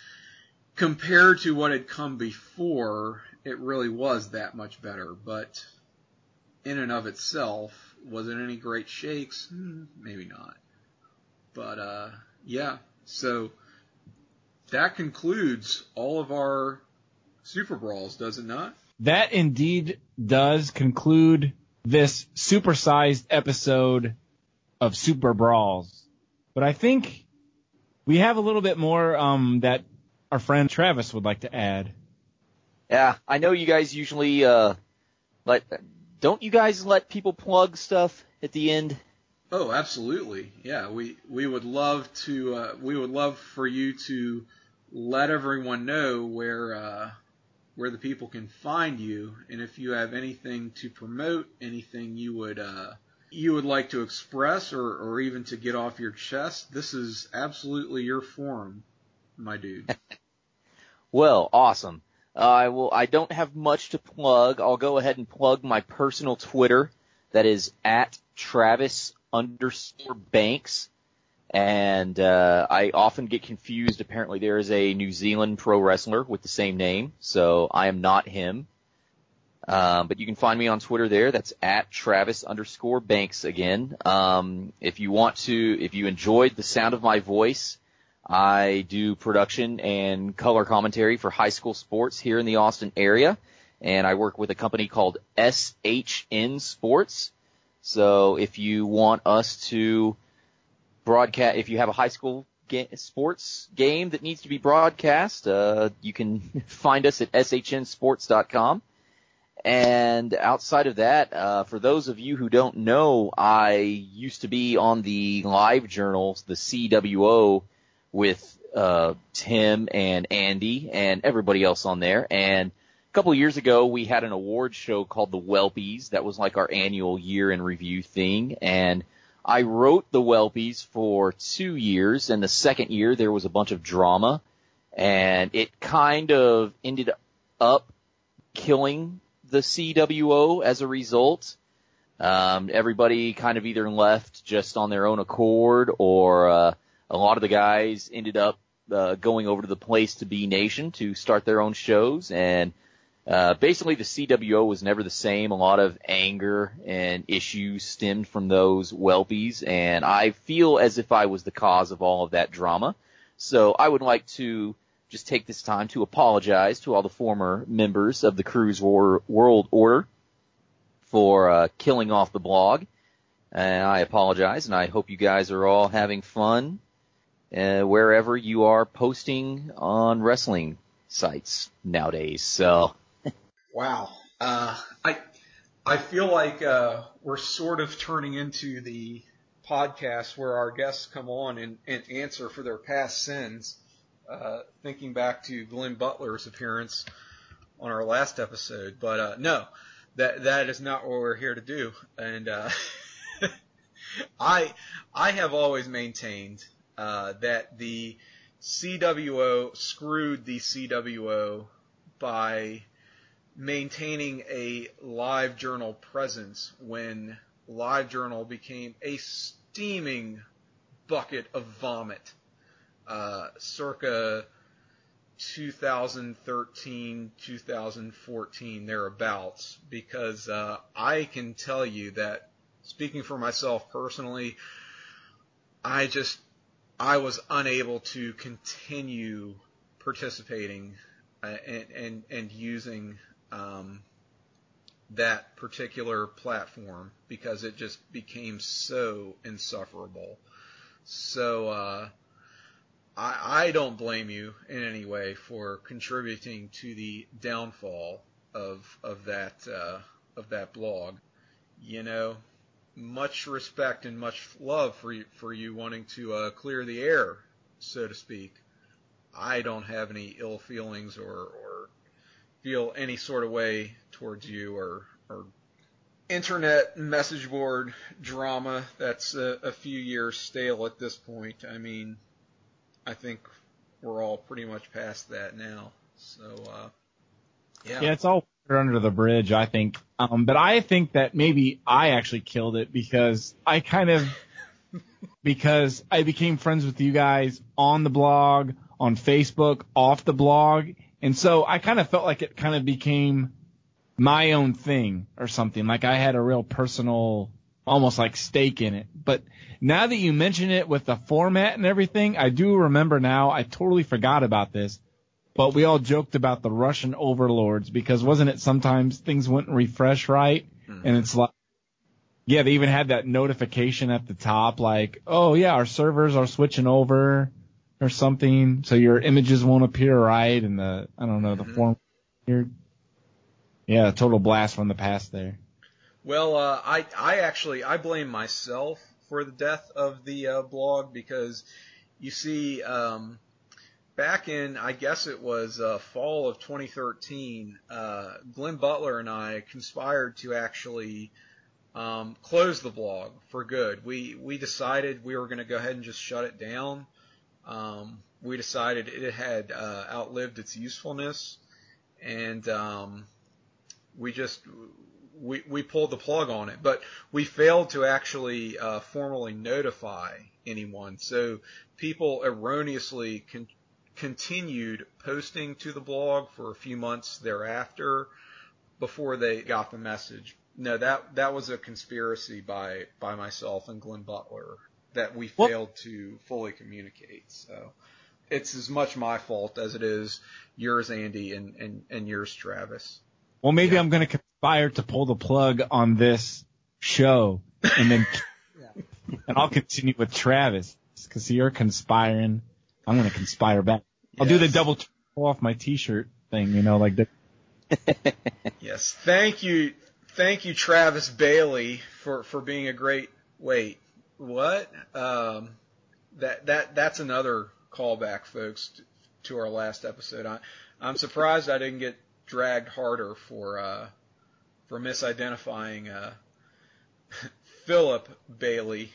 compared to what had come before, it really was that much better. But in and of itself, was it any great shakes? Hmm, maybe not. But, uh, yeah, so that concludes all of our Super Brawls, does it not? That indeed does conclude this supersized episode of Super Brawls. But I think we have a little bit more um, that our friend Travis would like to add. Yeah, I know you guys usually uh, let. Don't you guys let people plug stuff at the end? Oh, absolutely. Yeah, we we would love to. Uh, we would love for you to let everyone know where uh, where the people can find you, and if you have anything to promote, anything you would. Uh, you would like to express or, or even to get off your chest, this is absolutely your forum, my dude. Well, awesome. Uh, I will. I don't have much to plug. I'll go ahead and plug my personal Twitter. That is at Travis underscore Banks. And uh, I often get confused. Apparently there is a New Zealand pro wrestler with the same name, so I am not him. Um, but you can find me on Twitter there. That's at Travis underscore Banks again. Um, if you want to, if you enjoyed the sound of my voice, I do production and color commentary for high school sports here in the Austin area. And I work with a company called S H N Sports. So if you want us to broadcast, if you have a high school ga- sports game that needs to be broadcast, uh, you can find us at S H N sports dot com. And outside of that, uh, for those of you who don't know, I used to be on the live journals, the C W O, with uh, Tim and Andy and everybody else on there. And a couple of years ago, we had an award show called the Welpies. That was like our annual year in review thing. And I wrote the Welpies for two years. And the second year, there was a bunch of drama. And it kind of ended up killing the C W O as a result. Um, everybody kind of either left just on their own accord, or uh, a lot of the guys ended up uh, going over to the Place to Be Nation to start their own shows. And Uh, basically, the C W O was never the same. A lot of anger and issues stemmed from those whelpies, and I feel as if I was the cause of all of that drama. So I would like to just take this time to apologize to all the former members of the Cruise War- World Order for uh, killing off the blog. And I apologize, and I hope you guys are all having fun uh, wherever you are posting on wrestling sites nowadays. So... Wow. Uh, I I feel like uh, we're sort of turning into the podcast where our guests come on and, and answer for their past sins. Uh, thinking back to Glenn Butler's appearance on our last episode, but uh, no, that that is not what we're here to do. And uh, I I have always maintained uh, that the C W O screwed the C W O by maintaining a live journal presence when live journal became a steaming bucket of vomit, uh, circa two thousand thirteen, two thousand fourteen, thereabouts, because, uh, I can tell you that, speaking for myself personally, I just, I was unable to continue participating uh, and, and, and using Um, that particular platform because it just became so insufferable. So uh, I, I don't blame you in any way for contributing to the downfall of of that uh, of that blog. You know, much respect and much love for you, for you wanting to uh, clear the air, so to speak. I don't have any ill feelings or, or feel any sort of way towards you or, or internet message board drama that's a, a few years stale at this point. I mean, I think we're all pretty much past that now. So, uh, yeah. Yeah, it's all under the bridge, I think. Um, but I think that maybe I actually killed it because I kind of, because I became friends with you guys on the blog, on Facebook, off the blog. And so I kind of felt like it kind of became my own thing or something. Like I had a real personal, almost like stake in it. But now that you mention it with the format and everything, I do remember now. I totally forgot about this. But we all joked about the Russian overlords because wasn't it sometimes things wouldn't refresh right? Mm-hmm. And it's like, yeah, they even had that notification at the top like, oh, yeah, our servers are switching over or something. So your images won't appear right. And the, I don't know, the mm-hmm. form here. Yeah, total blast from the past there. Well, uh, I, I actually, I blame myself for the death of the uh, blog because you see, um, back in, I guess it was uh, fall of twenty thirteen, uh, Glenn Butler and I conspired to actually um, close the blog for good. We we decided we were going to go ahead and just shut it down. Um, we decided it had uh, outlived its usefulness, and um, we just we we pulled the plug on it. But we failed to actually uh, formally notify anyone, so people erroneously con- continued posting to the blog for a few months thereafter before they got the message. No, that that was a conspiracy by by myself and Glenn Butler that we failed what? to fully communicate. So it's as much my fault as it is yours, Andy, and, and, and yours, Travis. Well, maybe yeah. I'm going to conspire to pull the plug on this show, and then yeah. and I'll continue with Travis because you're conspiring. I'm going to conspire back. I'll yes. do the double pull off my T-shirt thing, you know, like that. Yes, thank you, thank you, Travis Bailey, for, for being a great. Wait, what? Um, that that that's another callback, folks, to, to our last episode. I, I'm surprised I didn't get dragged harder for uh, for misidentifying uh, Philip Bailey.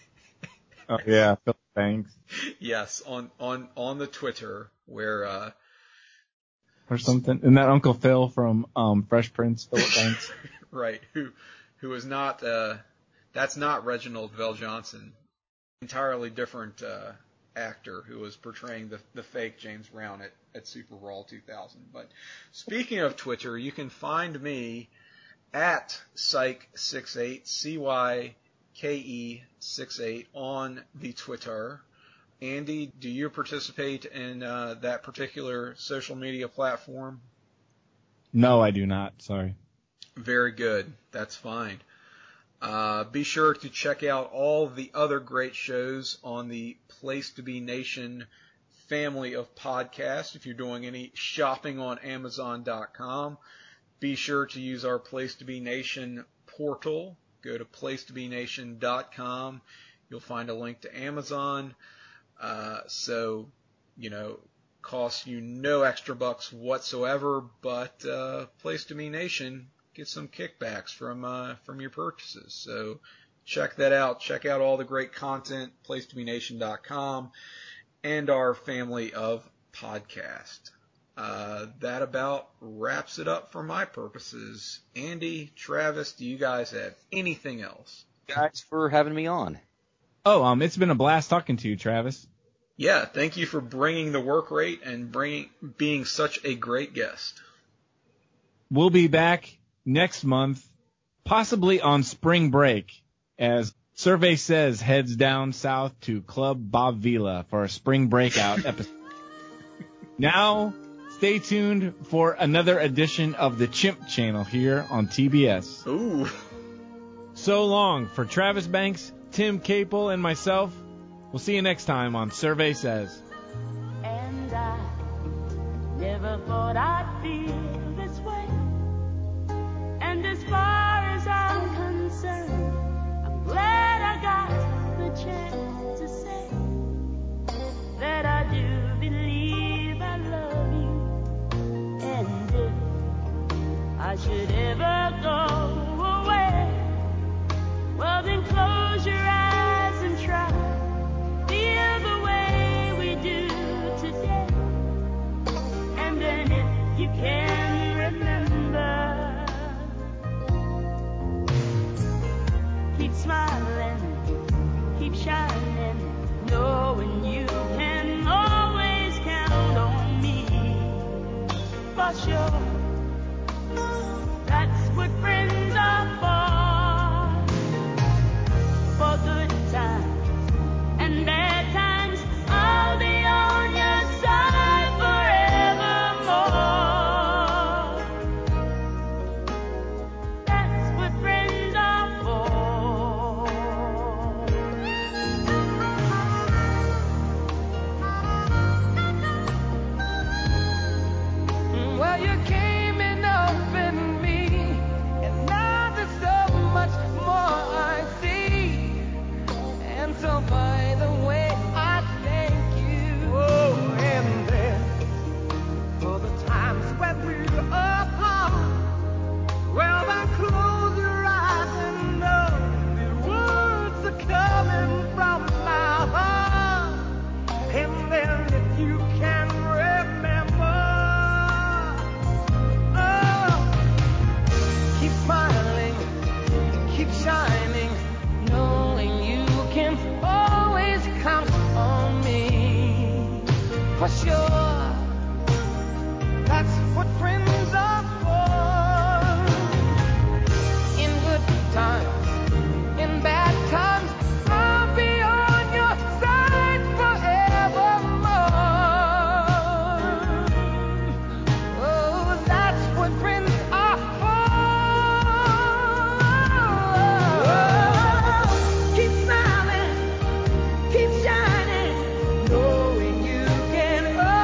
Oh yeah, Philip, thanks. Yes, on, on, on the Twitter where uh or something. And that Uncle Phil from um Fresh Prince, Philip Banks. Right, who who is not uh that's not Reginald Vell Johnson. Entirely different uh actor who was portraying the, the fake James Brown at, at Super Brawl two thousand. But speaking of Twitter, you can find me at Psych sixty-eight, C Y K E sixty-eight on the Twitter. Andy, do you participate in uh, that particular social media platform? No, I do not. Sorry. Very good. That's fine. Uh, be sure to check out all the other great shows on the Place to Be Nation family of podcasts. If you're doing any shopping on Amazon dot com, be sure to use our Place to Be Nation portal. Go to place to be nation dot com. You'll find a link to Amazon. Uh, so, you know, costs you no extra bucks whatsoever, but uh, Place to Be Nation gets some kickbacks from uh, from your purchases. So check that out. Check out all the great content, place to be nation dot com, and our family of podcasts. Uh, that about wraps it up for my purposes. Andy, Travis, do you guys have anything else? Thanks for having me on. Oh, um, it's been a blast talking to you, Travis. Yeah, thank you for bringing the work rate and bringing being such a great guest. We'll be back next month, possibly on spring break, as Survey Says heads down south to Club Bob Vila for a spring breakout episode. Now, stay tuned for another edition of the Chimp Channel here on T B S. Ooh. So long for Travis Banks, Tim Capel, and myself. We'll see you next time on Survey Says. And I never thought I'd feel this way. And as far as I'm concerned, I'm glad I got the chance to say that I do believe I love you. And if I should ever go away, well then close your eyes and try. Feel the way we do today. And then if you can remember, keep smiling, keep shining, knowing you can always count on me. For sure, that's what friends are for. For good times and bad times, I'll be on your side forevermore. That's what friends are for. Well, you came and opened me, and now there's so much more I see. And so by the way, I thank you. Oh, and then for the times when we were apart, well then close your eyes and know the words are coming from my heart. And then if you can remember, oh, keep smiling, keep shining, knowing you can always count on me. For sure, that's what friends are for. In good times, in bad times, I'll be on your side forevermore. Oh, that's what friends are for. Keep smiling, keep shining, knowing you can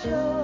show.